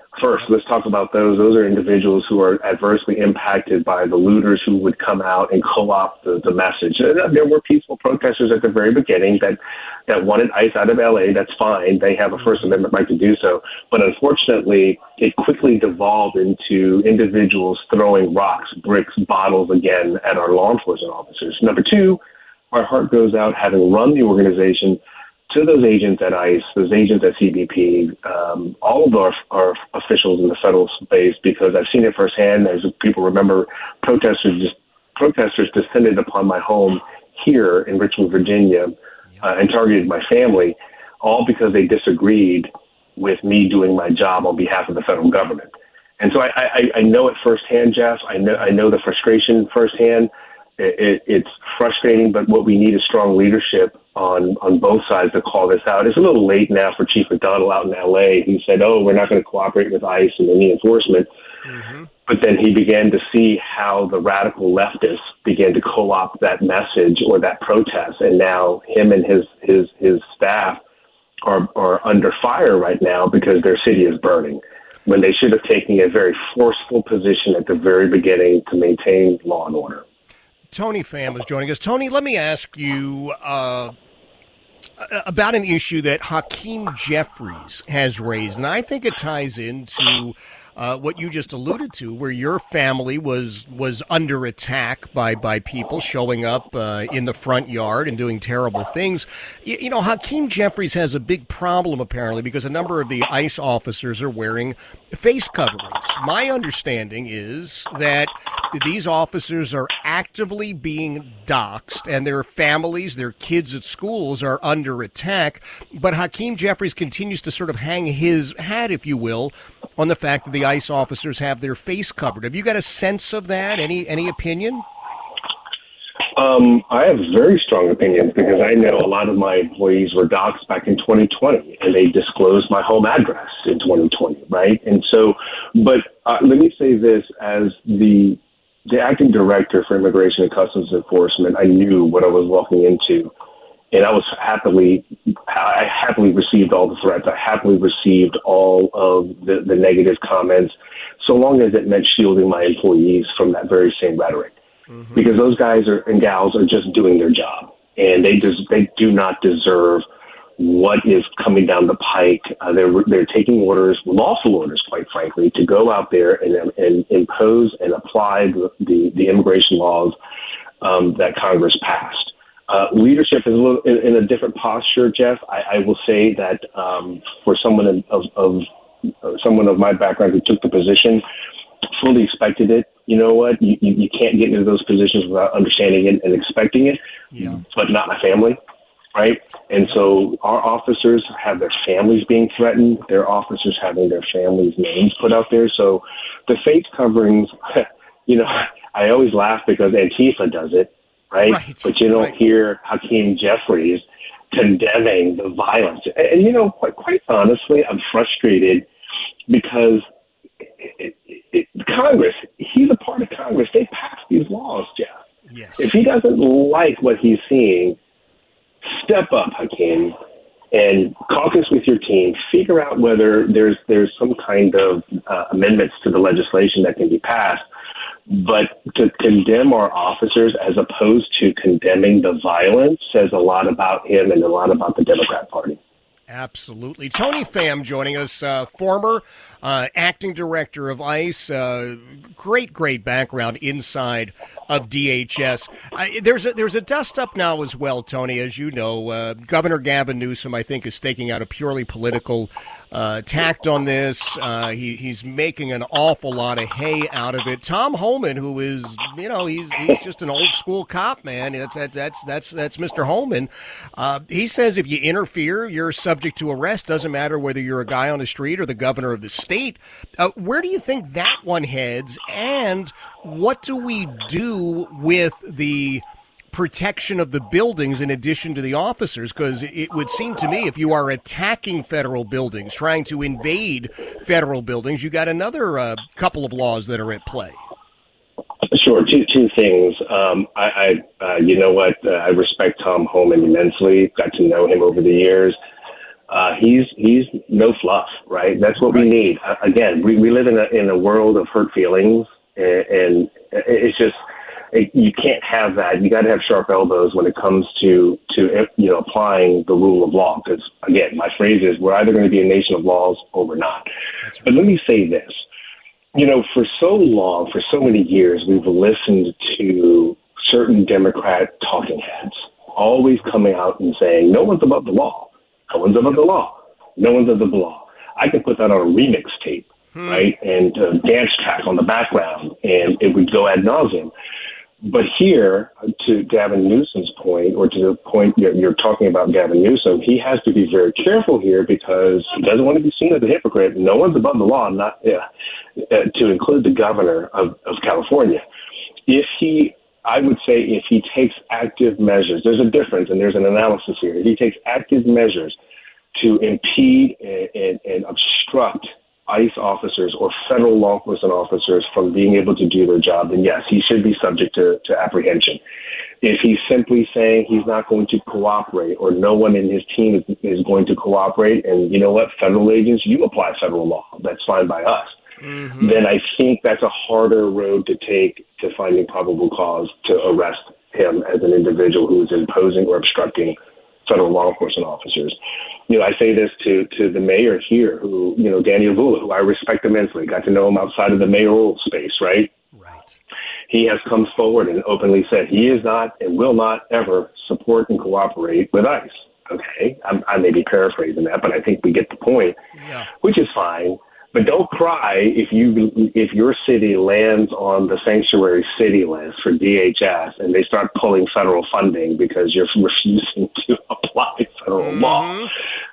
First, let's talk about those. Those are individuals who are adversely impacted by the looters who would come out and co-opt the, the message. There were peaceful protesters at the very beginning that, that wanted ICE out of L A. That's fine. They have a First Amendment right to do so. But unfortunately, it quickly devolved into individuals throwing rocks, bricks, bottles again at our law enforcement officers. Number two, our heart goes out, having run the organization, to those agents at ICE, those agents at C B P, um, all of our, our officials in the federal space, because I've seen it firsthand. As people remember, protesters just, protesters descended upon my home here in Richmond, Virginia, uh, and targeted my family, all because they disagreed with me doing my job on behalf of the federal government. And so I, I, I know it firsthand, Jeff. I know I know the frustration firsthand. It, it, it's frustrating, but what we need is strong leadership on, on both sides to call this out. It's a little late now for Chief McDonald out in L A. He said, oh, we're not going to cooperate with ICE and any enforcement. Mm-hmm. But then he began to see how the radical leftists began to co-opt that message or that protest. And now him and his, his, his staff are, are under fire right now because their city is burning, when they should have taken a very forceful position at the very beginning to maintain law and order. Tony Pham is joining us. Tony, let me ask you uh, about an issue that Hakeem Jeffries has raised, and I think it ties into uh, what you just alluded to, where your family was was under attack by, by people showing up uh, in the front yard and doing terrible things. You, you know, Hakeem Jeffries has a big problem, apparently, because a number of the ICE officers are wearing face coverings. My understanding is that these officers are actively being doxxed, and their families, their kids at schools are under attack. But Hakeem Jeffries continues to sort of hang his hat, if you will, on the fact that the ICE officers have their face covered. Have you got a sense of that? Any any opinion? Um, I have very strong opinions because I know a lot of my employees were doxxed back in twenty twenty, and they disclosed my home address in twenty twenty, right? And so, but uh, let me say this, as the the acting director for Immigration and Customs Enforcement, I knew what I was walking into, and I was happily, I happily received all the threats. I happily received all of the, the negative comments, so long as it meant shielding my employees from that very same rhetoric. Mm-hmm. Because those guys are, and gals are just doing their job, and they just, they do not deserve what is coming down the pike. Uh, they're they're taking orders, lawful orders, quite frankly, to go out there and, and impose and apply the, the, the immigration laws um, that Congress passed. Uh, leadership is a little in, in a different posture, Jeff. I, I will say that um, for someone of, of uh, someone of my background who took the position, fully expected it. You know what? You, you, you can't get into those positions without understanding it and expecting it, yeah. But not my family. Right. And so our officers have their families being threatened, their officers having their families' names put out there. So the face coverings, you know, I always laugh because Antifa does it. Right. right. But you don't right. hear Hakeem Jeffries condemning the violence. And, and you know, quite, quite honestly, I'm frustrated because it, it, it, Congress, he's a part of Congress. They passed these laws, Jeff. Yes. If he doesn't like what he's seeing, step up, Hakeem, and caucus with your team. Figure out whether there's there's some kind of uh, amendments to the legislation that can be passed. But to condemn our officers as opposed to condemning the violence says a lot about him and a lot about the Democrat Party. Absolutely. Tony Pham joining us, uh, former uh, acting director of ICE. Uh, great, great background inside of D H S. Uh, there's a, there's a dust up now as well, Tony. As you know, uh, Governor Gavin Newsom, I think, is staking out a purely political uh, tact on this. Uh, he, he's making an awful lot of hay out of it. Tom Homan, who is, you know, he's he's just an old school cop, man. That's that's that's that's, that's Mister Homan. Uh, he says if you interfere, you're subject to arrest. Doesn't matter whether you're a guy on the street or the governor of the state. Uh, where do you think that one heads? And what do we do with the protection of the buildings in addition to the officers? Because it would seem to me if you are attacking federal buildings, trying to invade federal buildings, you got another uh, couple of laws that are at play. Sure. Two two things. Um, I, I uh, you know what? Uh, I respect Tom Homan immensely. Got to know him over the years. Uh, he's he's no fluff, right? That's what right. we need. Uh, again, we, we live in a in a world of hurt feelings, and, and it's just it, you can't have that. You got to have sharp elbows when it comes to to you know applying the rule of law. Because again, my phrase is we're either going to be a nation of laws or we're not. That's right. But let me say this: you know, for so long, for so many years, we've listened to certain Democrat talking heads always coming out and saying, "No one's above the law." No one's above the law. No one's above the law. I could put that on a remix tape, hmm. right, and uh, dance track on the background, and it would go ad nauseum. But here, to Gavin Newsom's point, or to the point you're, you're talking about Gavin Newsom, he has to be very careful here because he doesn't want to be seen as a hypocrite. No one's above the law, not yeah, uh, to include the governor of, of California. If he I would say if he takes active measures, there's a difference and there's an analysis here. If he takes active measures to impede and, and, and obstruct ICE officers or federal law enforcement officers from being able to do their job, then yes, he should be subject to, to apprehension. If he's simply saying he's not going to cooperate or no one in his team is, is going to cooperate, and you know what, federal agents, you apply federal law. That's fine by us. Mm-hmm. Then I think that's a harder road to take to finding probable cause to arrest him as an individual who is imposing or obstructing federal law enforcement officers. You know, I say this to, to the mayor here, who, you know, Daniel Vula, who I respect immensely, got to know him outside of the mayoral space, right? Right. He has come forward and openly said he is not and will not ever support and cooperate with ICE. Okay, I'm, I may be paraphrasing that, but I think we get the point, yeah. which is fine. But don't cry if you if your city lands on the sanctuary city list for D H S and they start pulling federal funding because you're refusing to apply federal mm-hmm. law.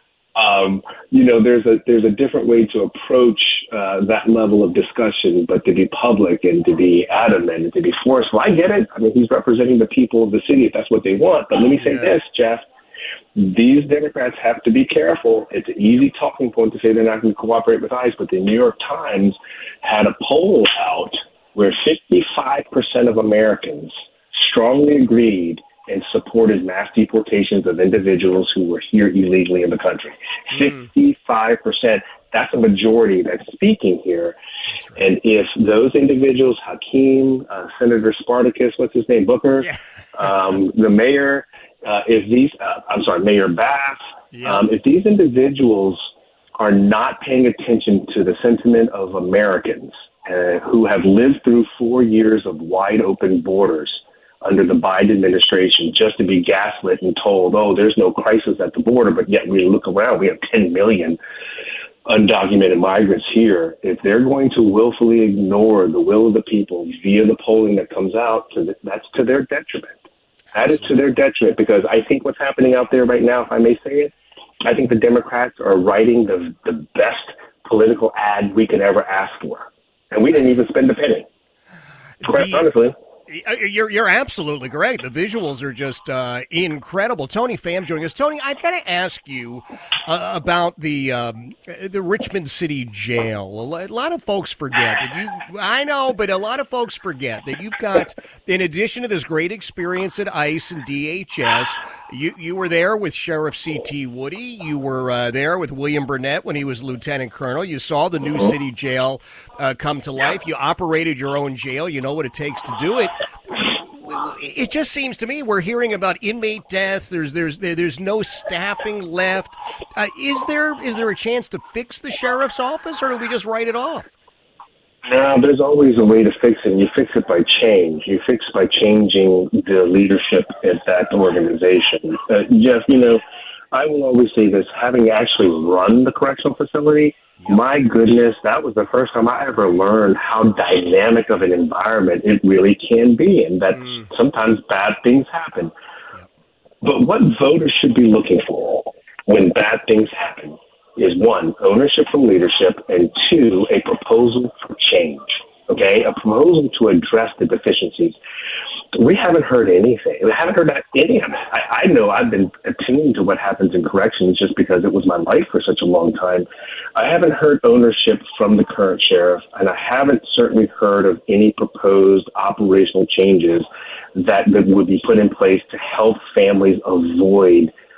Um, you know, there's a there's a different way to approach uh, that level of discussion, but to be public and to be adamant and to be forceful. I get it. I mean, he's representing the people of the city if that's what they want. But let me say yeah. this, Jeff. These Democrats have to be careful. It's an easy talking point to say they're not going to cooperate with ICE, but the New York Times had a poll out where fifty-five percent of Americans strongly agreed and supported mass deportations of individuals who were here illegally in the country. Mm. fifty-five percent. That's a majority that's speaking here. That's right. And if those individuals, Hakeem, uh, Senator Spartacus, what's his name, Booker, yeah. um, the mayor, Uh, if these, uh, I'm sorry, Mayor Bass, yeah. um, if these individuals are not paying attention to the sentiment of Americans uh, who have lived through four years of wide open borders under the Biden administration just to be gaslit and told, oh, there's no crisis at the border, but yet we look around, we have ten million undocumented migrants here. If they're going to willfully ignore the will of the people via the polling that comes out, that's to their detriment. That is to their detriment, because I think what's happening out there right now, if I may say it, I think the Democrats are writing the the best political ad we could ever ask for. And we didn't even spend a penny. Quite honestly. You're you're absolutely correct. The visuals are just uh, incredible. Tony Pham joining us. Tony, I've got to ask you uh, about the um, the Richmond City Jail. A lot of folks forget that you. I know, but a lot of folks forget that you've got, in addition to this great experience at ICE and D H S, you you were there with Sheriff C T Woody. You were uh, there with William Burnett when he was lieutenant colonel. You saw the new city jail uh, come to life. You operated your own jail. You know what it takes to do it. It just seems to me we're hearing about inmate deaths. There's there's there's no staffing left. Uh, is there is there a chance to fix the sheriff's office, or do we just write it off? No, there's always a way to fix it. And you fix it by change. You fix it by changing the leadership at that organization. Uh, Jeff, you know, I will always say this: having actually run the correctional facility, my goodness, that was the first time I ever learned how dynamic of an environment it really can be, and that mm. sometimes bad things happen. Yep. But what voters should be looking for when bad things happen is, one, ownership from leadership, and two, a proposal for change, okay? A proposal to address the deficiencies. We haven't heard anything. We haven't heard any of it. I, I know I've been attuned to what happens in corrections just because it was my life for such a long time. I haven't heard ownership from the current sheriff, and I haven't certainly heard of any proposed operational changes that, that would be put in place to help families avoid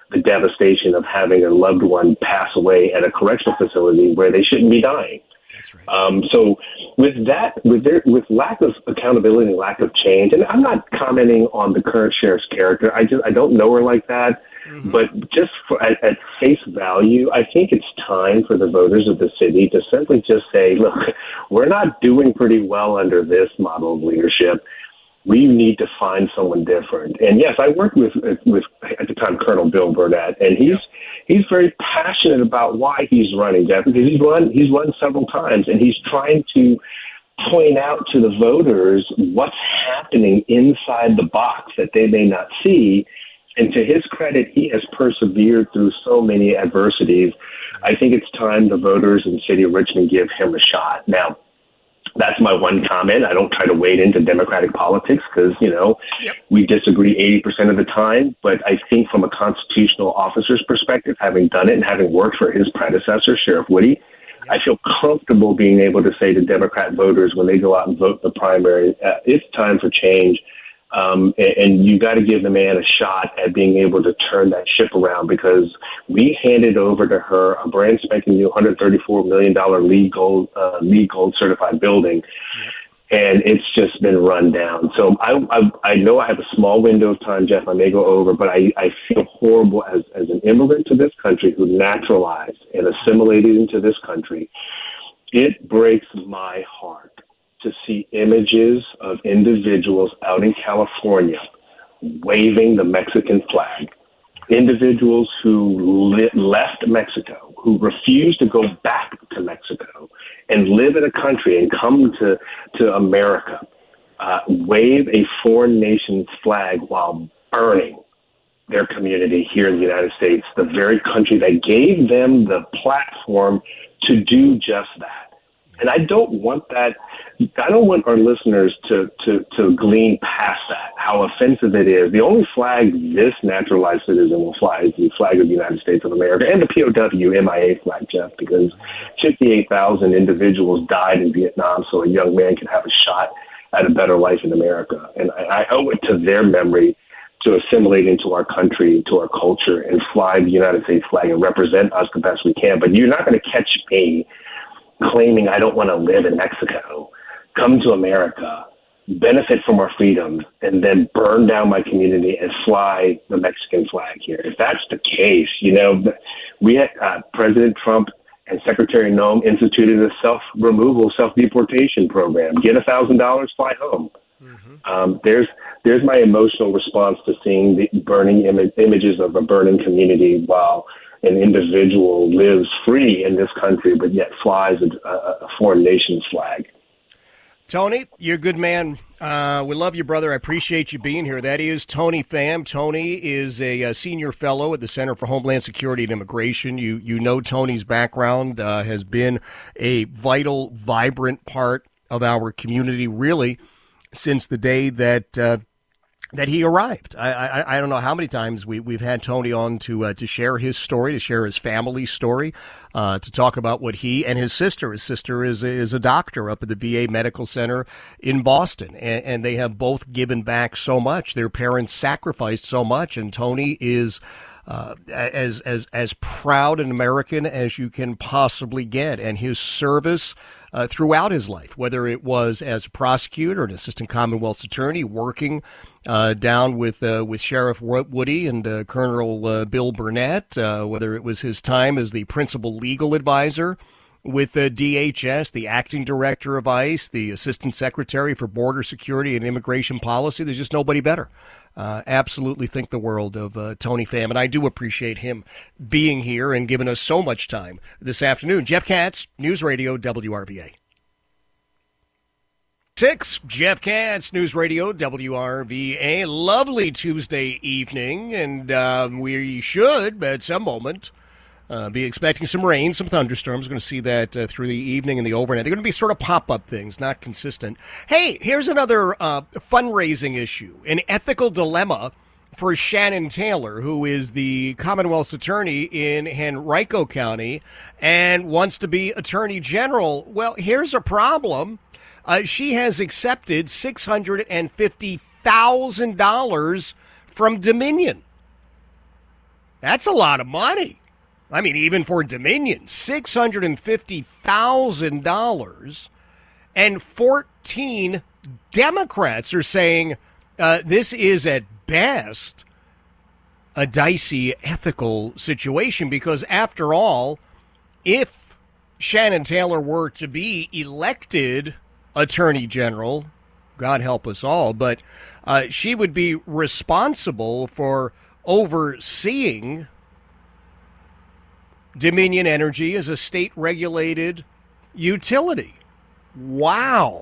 the devastation of having a loved one pass away at a correctional facility where they shouldn't be dying. That's right. Um, so with that, with their, with lack of accountability and lack of change, and I'm not commenting on the current sheriff's character. I just I don't know her like that. Mm-hmm. But just for, at, at face value, I think it's time for the voters of the city to simply just say, look, we're not doing pretty well under this model of leadership. We need to find someone different. And yes, I worked with, with at the time, Colonel Bill Burnett, and he's he's very passionate about why he's running, Jeff, because he's run he's run several times, and he's trying to point out to the voters what's happening inside the box that they may not see. And to his credit, he has persevered through so many adversities. I think it's time the voters in the city of Richmond give him a shot. Now, that's my one comment. I don't try to wade into Democratic politics because, you know, yep. we disagree eighty percent of the time. But I think from a constitutional officer's perspective, having done it and having worked for his predecessor, Sheriff Woody, yep. I feel comfortable being able to say to Democrat voters when they go out and vote in the primary, uh, it's time for change. Um, and, and you got to give the man a shot at being able to turn that ship around, because we handed over to her a brand spanking new one hundred thirty-four million dollars LEED Gold, uh, LEED Gold certified building. Yep. And it's just been run down. So I, I, I know I have a small window of time, Jeff. I may go over, but I, I feel horrible as, as an immigrant to this country who naturalized and assimilated into this country. It breaks my heart to see images of individuals out in California waving the Mexican flag, individuals who li- left Mexico, who refused to go back to Mexico and live in a country and come to, to America, uh, wave a foreign nation's flag while burning their community here in the United States, the very country that gave them the platform to do just that. And I don't want that. I don't want our listeners to, to, to glean past that, how offensive it is. The only flag this naturalized citizen will fly is the flag of the United States of America and the P O W M I A flag, Jeff, because fifty-eight thousand individuals died in Vietnam so a young man could have a shot at a better life in America. And I, I owe it to their memory to assimilate into our country, to our culture, and fly the United States flag and represent us the best we can. But you're not going to catch me claiming I don't want to live in Mexico, come to America, benefit from our freedoms, and then burn down my community and fly the Mexican flag here. If that's the case, you know, we had uh, President Trump and Secretary Noem instituted a self-removal, self-deportation program. Get a thousand dollars, fly home. Mm-hmm. Um, there's there's my emotional response to seeing the burning Im- images of a burning community while an individual lives free in this country, but yet flies a, a foreign nation's flag. Tony, you're a good man. Uh, we love you, brother. I appreciate you being here. That is Tony Pham. Tony is a, a senior fellow at the Center for Homeland Security and Immigration. You you know Tony's background uh, has been a vital, vibrant part of our community, really, since the day that uh, that he arrived. I, I I don't know how many times we we've had Tony on to uh, to share his story, to share his family's story, uh, to talk about what he and his sister. His sister is is a doctor up at the V A Medical Center in Boston, and, and they have both given back so much. Their parents sacrificed so much, and Tony is uh, as as as proud an American as you can possibly get, and his service Uh, throughout his life, whether it was as a prosecutor, an assistant Commonwealth's attorney, working uh, down with uh, with Sheriff Woody and uh, Colonel uh, Bill Burnett, uh, whether it was his time as the principal legal advisor with uh, D H S, the acting director of ICE, the assistant secretary for border security and immigration policy. There's just nobody better. Uh, absolutely think the world of uh, Tony Pham, and I do appreciate him being here and giving us so much time this afternoon. Jeff Katz, News Radio W R V A. Six, Jeff Katz, News Radio W R V A. Lovely Tuesday evening, and um, we should, at some moment, Uh, be expecting some rain, some thunderstorms. Going to see that uh, through the evening and the overnight. They're going to be sort of pop-up things, not consistent. Hey, here's another uh, fundraising issue, an ethical dilemma for Shannon Taylor, who is the Commonwealth's attorney in Henrico County and wants to be attorney general. Well, here's a problem. Uh, she has accepted six hundred fifty thousand dollars from Dominion. six hundred fifty thousand dollars from Dominion. That's a lot of money. I mean, even for Dominion, six hundred fifty thousand dollars, and fourteen Democrats are saying uh, this is at best a dicey ethical situation because, after all, if Shannon Taylor were to be elected Attorney General, God help us all, but uh, she would be responsible for overseeing Dominion Energy as a state-regulated utility. Wow.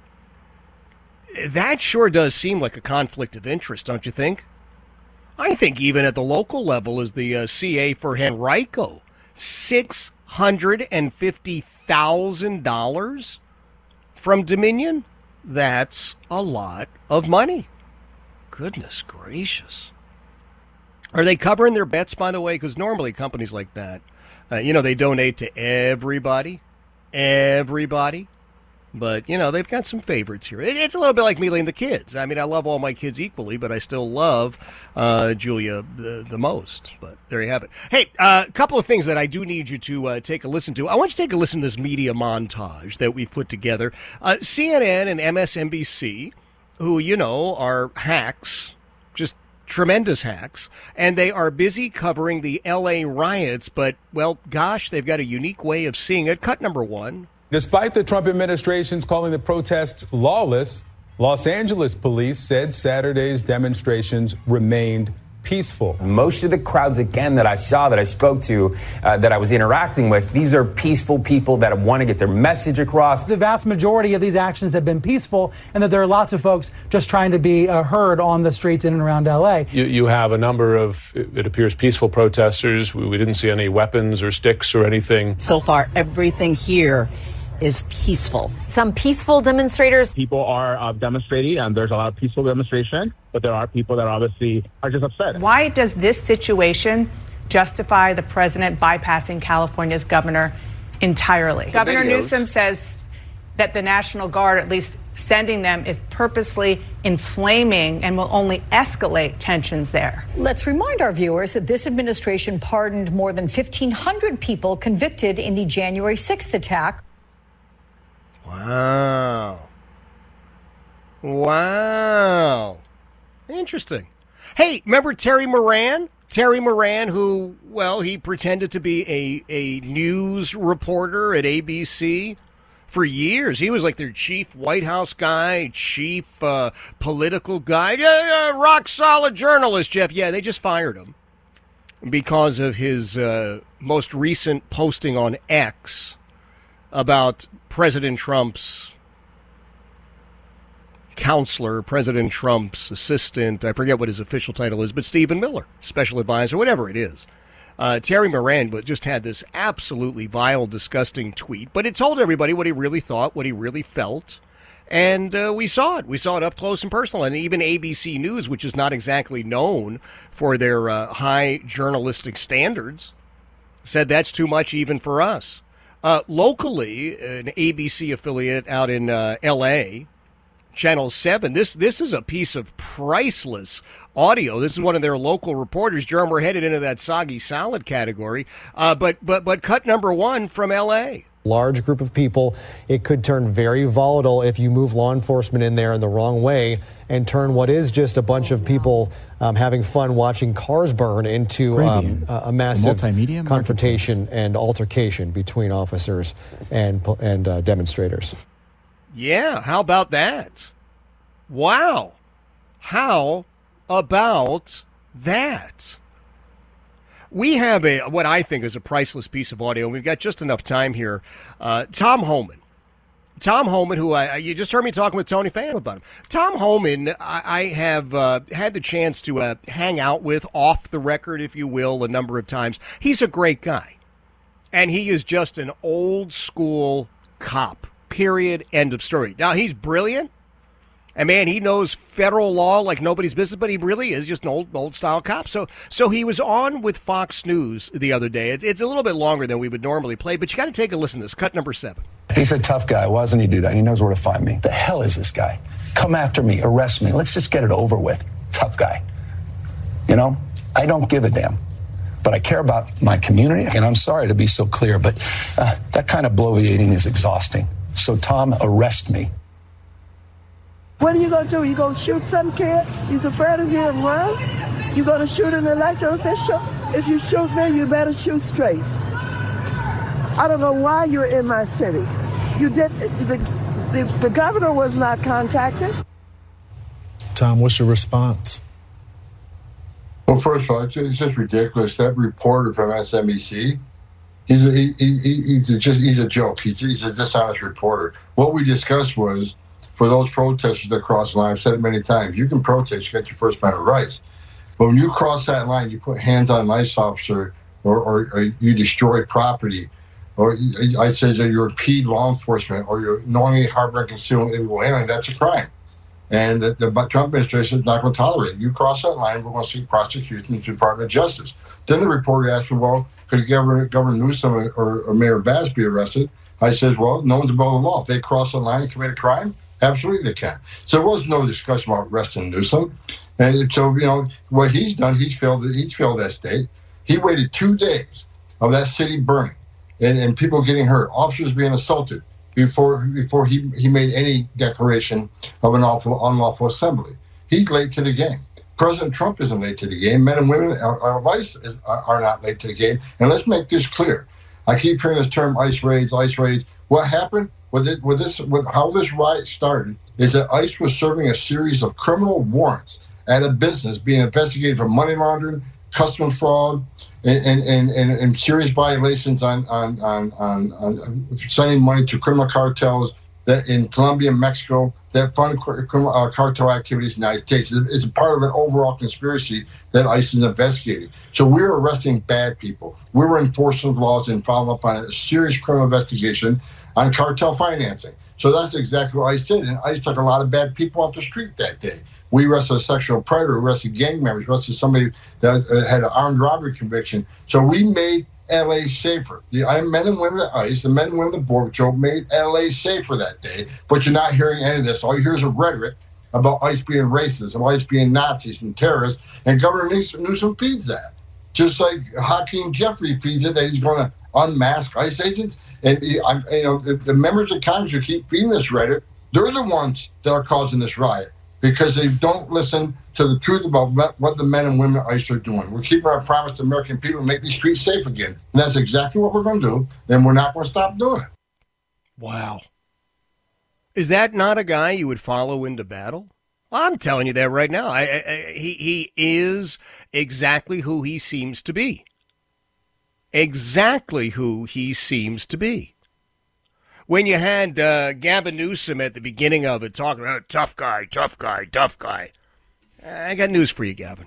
That sure does seem like a conflict of interest, don't you think? I think even at the local level as the uh, C A for Henrico, six hundred fifty thousand dollars from Dominion? That's a lot of money. Goodness gracious. Are they covering their bets, by the way? Because normally companies like that, uh, you know, they donate to everybody, everybody. But, you know, they've got some favorites here. It, it's a little bit like me and the kids. I mean, I love all my kids equally, but I still love uh, Julia the, the most. But there you have it. Hey, a uh, couple of things that I do need you to uh, take a listen to. I want you to take a listen to this media montage that we've put together. Uh, C N N and M S N B C, who, you know, are hacks, just tremendous hacks, and they are busy covering the L A riots, but, well, gosh, they've got a unique way of seeing it. Cut number one. Despite the Trump administration's calling the protests lawless, Los Angeles police said Saturday's demonstrations remained peaceful. Most of the crowds, again, that I saw, that I spoke to, uh, that I was interacting with, these are peaceful people that want to get their message across. The vast majority of these actions have been peaceful, and that there are lots of folks just trying to be uh, heard on the streets in and around L A. You, you have a number of, it appears, peaceful protesters. We, we didn't see any weapons or sticks or anything. So far, everything here is peaceful. Some peaceful demonstrators. People are uh, demonstrating, and there's a lot of peaceful demonstration, but there are people that obviously are just upset. Why does this situation justify the president bypassing California's governor entirely? The Governor videos. Newsom says that the National Guard, at least sending them, is purposely inflaming and will only escalate tensions there. Let's remind our viewers that this administration pardoned more than fifteen hundred people convicted in the January sixth attack. Wow. Wow. Interesting. Hey, remember Terry Moran? Terry Moran, who, well, he pretended to be a, a news reporter at A B C for years. He was like their chief White House guy, chief uh, political guy. Yeah, yeah, rock solid journalist, Jeff. Yeah, they just fired him because of his uh, most recent posting on X about President Trump's counselor, President Trump's assistant, I forget what his official title is, but Stephen Miller, special advisor, whatever it is. Uh, Terry Moran just had this absolutely vile, disgusting tweet, but it told everybody what he really thought, what he really felt, and uh, we saw it. We saw it up close and personal, and even A B C News, which is not exactly known for their uh, high journalistic standards, said that's too much even for us. Uh, locally, an A B C affiliate out in uh, L A, Channel seven, this this is a piece of priceless audio. This is one of their local reporters. Jerome, we're headed into that soggy salad category. Uh, but, but, but cut number one from L A. Large group of people. It could turn very volatile if you move law enforcement in there in the wrong way and turn what is just a bunch of people um, having fun watching cars burn into um, a, a massive confrontation and altercation between officers and and uh, demonstrators. Yeah, how about that? Wow. How about that? We have a what I think is a priceless piece of audio. We've got just enough time here. Uh, Tom Homan. Tom Homan, who I, you just heard me talking with Tony Pham about him. Tom Homan, I, I have uh, had the chance to uh, hang out with off the record, if you will, a number of times. He's a great guy. And he is just an old school cop, period, end of story. Now, he's brilliant. And, man, he knows federal law like nobody's business, but he really is just an old, old-style cop. So so he was on with Fox News the other day. It, it's a little bit longer than we would normally play, but you got to take a listen to this. Cut number seven. He's a tough guy. Why doesn't he do that? He knows where to find me. The hell is this guy? Come after me. Arrest me. Let's just get it over with. Tough guy. You know? I don't give a damn. but I care about my community. And I'm sorry to be so clear, but uh, that kind of bloviating is exhausting. So, Tom, arrest me. What are you going to do? You going to shoot some kid? He's afraid of getting run? You going to shoot an elected official? If you shoot me, you better shoot straight. I don't know why you're in my city. You did, the, the, the governor was not contacted. Tom, what's your response? Well, first of all, it's just, it's just ridiculous. That reporter from S M B C, he's a, he, he, he's a, just he's a joke. He's, he's a dishonest reporter. What we discussed was, for those protesters that cross the line, I've said it many times, you can protest, you get your First Amendment rights. But when you cross that line, you put hands on an ICE officer, or, or, or you destroy property, or I say that you impede law enforcement, or you're knowingly harboring, concealing illegal alien, that's a crime. And the, the Trump administration is not going to tolerate it. You cross that line, we're going to see prosecution in the Department of Justice. Then the reporter asked me, well, could Governor, Governor Newsom or, or Mayor Bass be arrested? I said, well, no one's above the law. If they cross the line and commit a crime, absolutely they can. So there was no discussion about arresting Newsom. And so, you know, what he's done, he's failed, he's failed that state. He waited two days of that city burning and, and people getting hurt, officers being assaulted, before before he, he made any declaration of an awful, unlawful assembly. He's late to the game. President Trump isn't late to the game. Men and women of ICE is, are not late to the game. And let's make this clear. I keep hearing this term, ICE raids, ICE raids. What happened with it, with this, with how this riot started, is that ICE was serving a series of criminal warrants at a business being investigated for money laundering, customs fraud, and and, and, and serious violations on on, on on on sending money to criminal cartels that in Colombia and Mexico that fund criminal uh, cartel activities in the United States. It's a part of an overall conspiracy that ICE is investigating. So we're arresting bad people. We were enforcing laws and following up on a serious criminal investigation on cartel financing. So that's exactly what ICE did. And ICE took a lot of bad people off the street that day. We arrested a sexual predator, arrested gang members, arrested somebody that had an armed robbery conviction. So we made L A safer. The men and women at ICE, the men and women at the Border Patrol made L A safer that day. But you're not hearing any of this. All you hear is a rhetoric about ICE being racist, and ICE being Nazis and terrorists. And Governor Newsom feeds that. Just like Hakeem Jeffrey feeds it, that he's going to unmask ICE agents. And you know, the, the members of Congress who keep feeding this rhetoric, they're the ones that are causing this riot, because they don't listen to the truth about what the men and women at ICE are doing. We're keeping our promise to American people to make these streets safe again. And that's exactly what we're going to do. And we're not going to stop doing it. Wow. Is that not a guy you would follow into battle? I'm telling you that right now. I, I, I, he, he is exactly who he seems to be. Exactly who he seems to be. When you had uh, Gavin Newsom at the beginning of it talking about tough guy, tough guy, tough guy, I got news for you, Gavin.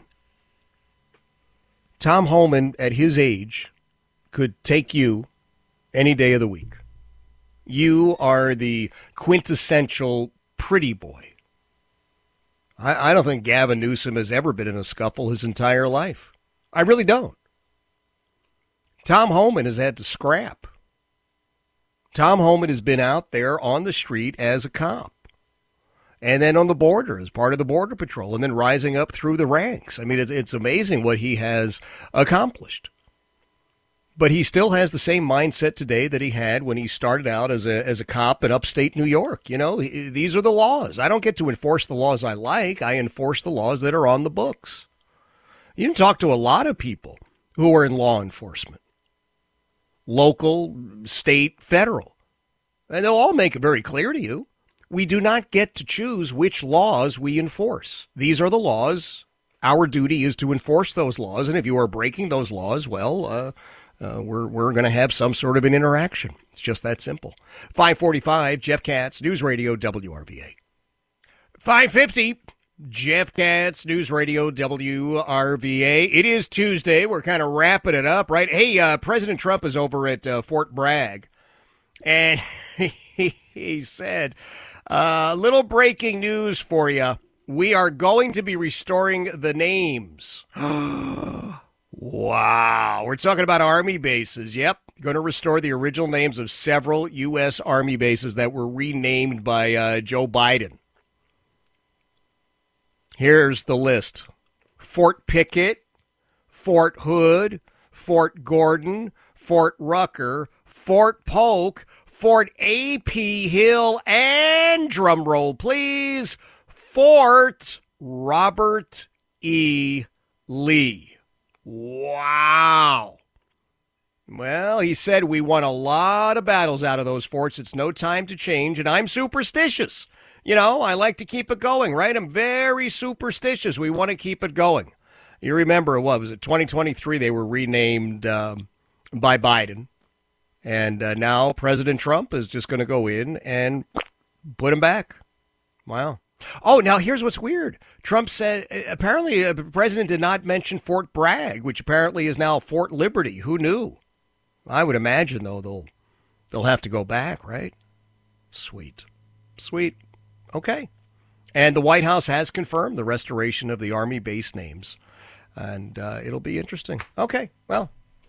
Tom Homan, at his age, could take you any day of the week. You are the quintessential pretty boy. I, I don't think Gavin Newsom has ever been in a scuffle his entire life. I really don't. Tom Homan has had to scrap. Tom Homan has been out there on the street as a cop, and then on the border as part of the Border Patrol, and then rising up through the ranks. I mean, it's it's amazing what he has accomplished. But he still has the same mindset today that he had when he started out as a as a cop in upstate New York. You know, he, these are the laws. I don't get to enforce the laws I like. I enforce the laws that are on the books. You can talk to a lot of people who are in law enforcement. Local, state, federal. And they'll all make it very clear to you. We do not get to choose which laws we enforce. These are the laws. Our duty is to enforce those laws. And if you are breaking those laws, well, uh, uh, we're, we're going to have some sort of an interaction. It's just that simple. five forty-five, Jeff Katz, News Radio, W R V A. five fifty, Jeff Katz, News Radio, W R V A. It is Tuesday. We're kind of wrapping it up, right? Hey, uh, President Trump is over at uh, Fort Bragg, and he, he said, a uh, little breaking news for you. We are going to be restoring the names. Wow. We're talking about Army bases. Yep. Going to restore the original names of several U S. Army bases that were renamed by uh, Joe Biden. Here's the list. Fort Pickett, Fort Hood, Fort Gordon, Fort Rucker, Fort Polk, Fort A P Hill, and, drum roll please, Fort Robert E. Lee. Wow. Well, he said we won a lot of battles out of those forts. It's no time to change, and I'm superstitious. You know, I like to keep it going, right? I'm very superstitious. We want to keep it going. You remember, what was it, twenty twenty-three, they were renamed um, by Biden. And uh, now President Trump is just going to go in and put them back. Wow. Oh, now here's what's weird. Trump said, apparently uh, the president did not mention Fort Bragg, which apparently is now Fort Liberty. Who knew? I would imagine, though, they'll, they'll have to go back, right? Sweet. Sweet. Okay. And the White House has confirmed the restoration of the Army base names. And uh, it'll be interesting. Okay. Well,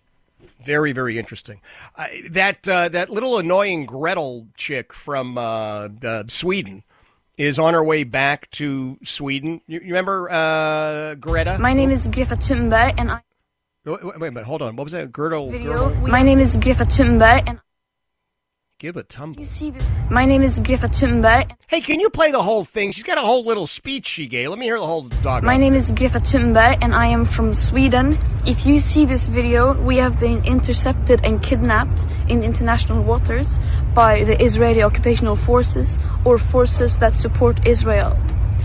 very, very interesting. Uh, that uh, that little annoying Gretel chick from uh, uh, Sweden is on her way back to Sweden. You, you remember uh, Greta? My name is Greta Thunberg, and I... Wait, wait, wait a minute. Hold on. What was that? Girdle? Video. My name is Greta Thunberg, and... Give a tumble. You see this? My name is Greta Thunberg. Hey, can you play the whole thing? She's got a whole little speech she gave. Let me hear the whole dog. My name is Greta Thunberg, and I am from Sweden. If you see this video, we have been intercepted and kidnapped in international waters by the Israeli occupational forces or forces that support Israel.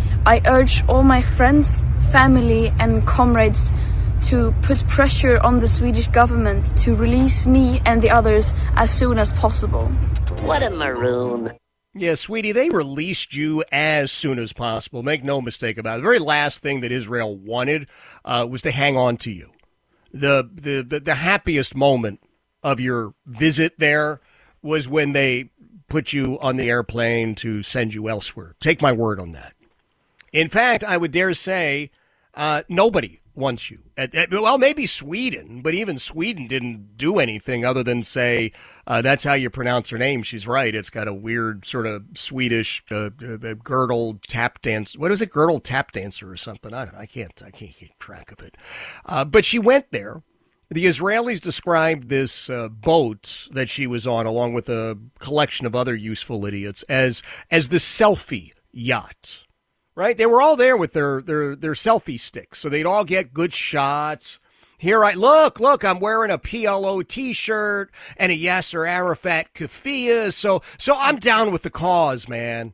I urge all my friends, family, and comrades to put pressure on the Swedish government to release me and the others as soon as possible. What a maroon. Yeah, sweetie, they released you as soon as possible. Make no mistake about it. The very last thing that Israel wanted uh, was to hang on to you. The, the, the, the happiest moment of your visit there was when they put you on the airplane to send you elsewhere. Take my word on that. In fact, I would dare say uh, nobody wants you. At, at, well, maybe Sweden, but even Sweden didn't do anything other than say, uh, that's how you pronounce her name. She's right. It's got a weird sort of Swedish uh, uh, girdle tap dance. What is it? Girdle tap dancer or something? I don't know. I can't, I can't keep track of it. Uh, but she went there. The Israelis described this uh, boat that she was on, along with a collection of other useful idiots, as as the selfie yacht. Right? They were all there with their, their, their selfie sticks, so they'd all get good shots. Here I look, look, I'm wearing a P L O T-shirt and a Yasser Arafat keffiyeh, so so I'm down with the cause, man.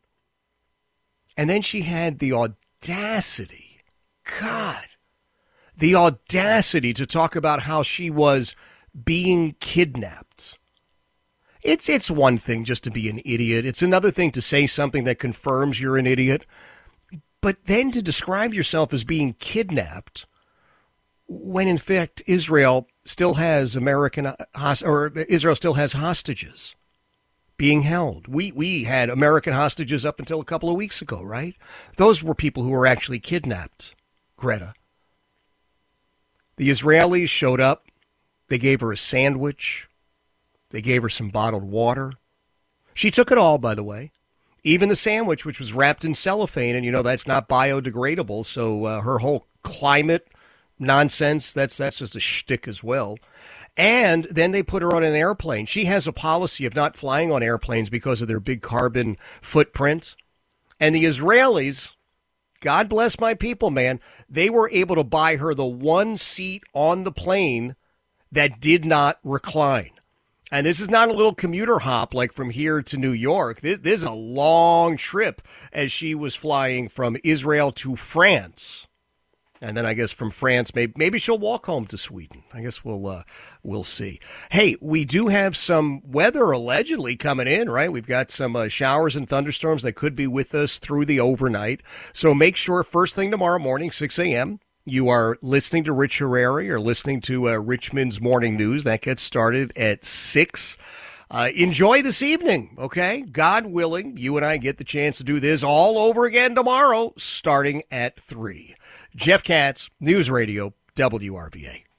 And then she had the audacity, God, the audacity to talk about how she was being kidnapped. It's it's one thing just to be an idiot. It's another thing to say something that confirms you're an idiot. But then to describe yourself as being kidnapped when, in fact, Israel still has American or Israel still has hostages being held. We we had American hostages up until a couple of weeks ago, right? Those were people who were actually kidnapped, Greta. The Israelis showed up. They gave her a sandwich. They gave her some bottled water. She took it all, by the way. Even the sandwich, which was wrapped in cellophane, and, you know, that's not biodegradable, so uh, her whole climate nonsense, that's that's just a shtick as well. And then they put her on an airplane. She has a policy of not flying on airplanes because of their big carbon footprint. And the Israelis, God bless my people, man, they were able to buy her the one seat on the plane that did not recline. And this is not a little commuter hop like from here to New York. This, this is a long trip as she was flying from Israel to France. And then I guess from France, maybe, maybe she'll walk home to Sweden. I guess we'll uh, we'll see. Hey, we do have some weather allegedly coming in, right? We've got some uh, showers and thunderstorms that could be with us through the overnight. So make sure first thing tomorrow morning, six a.m., you are listening to Rich Herrera or listening to uh, Richmond's Morning News. That gets started at six. Uh, enjoy this evening, okay? God willing, you and I get the chance to do this all over again tomorrow, starting at three. Jeff Katz, News Radio, W R V A.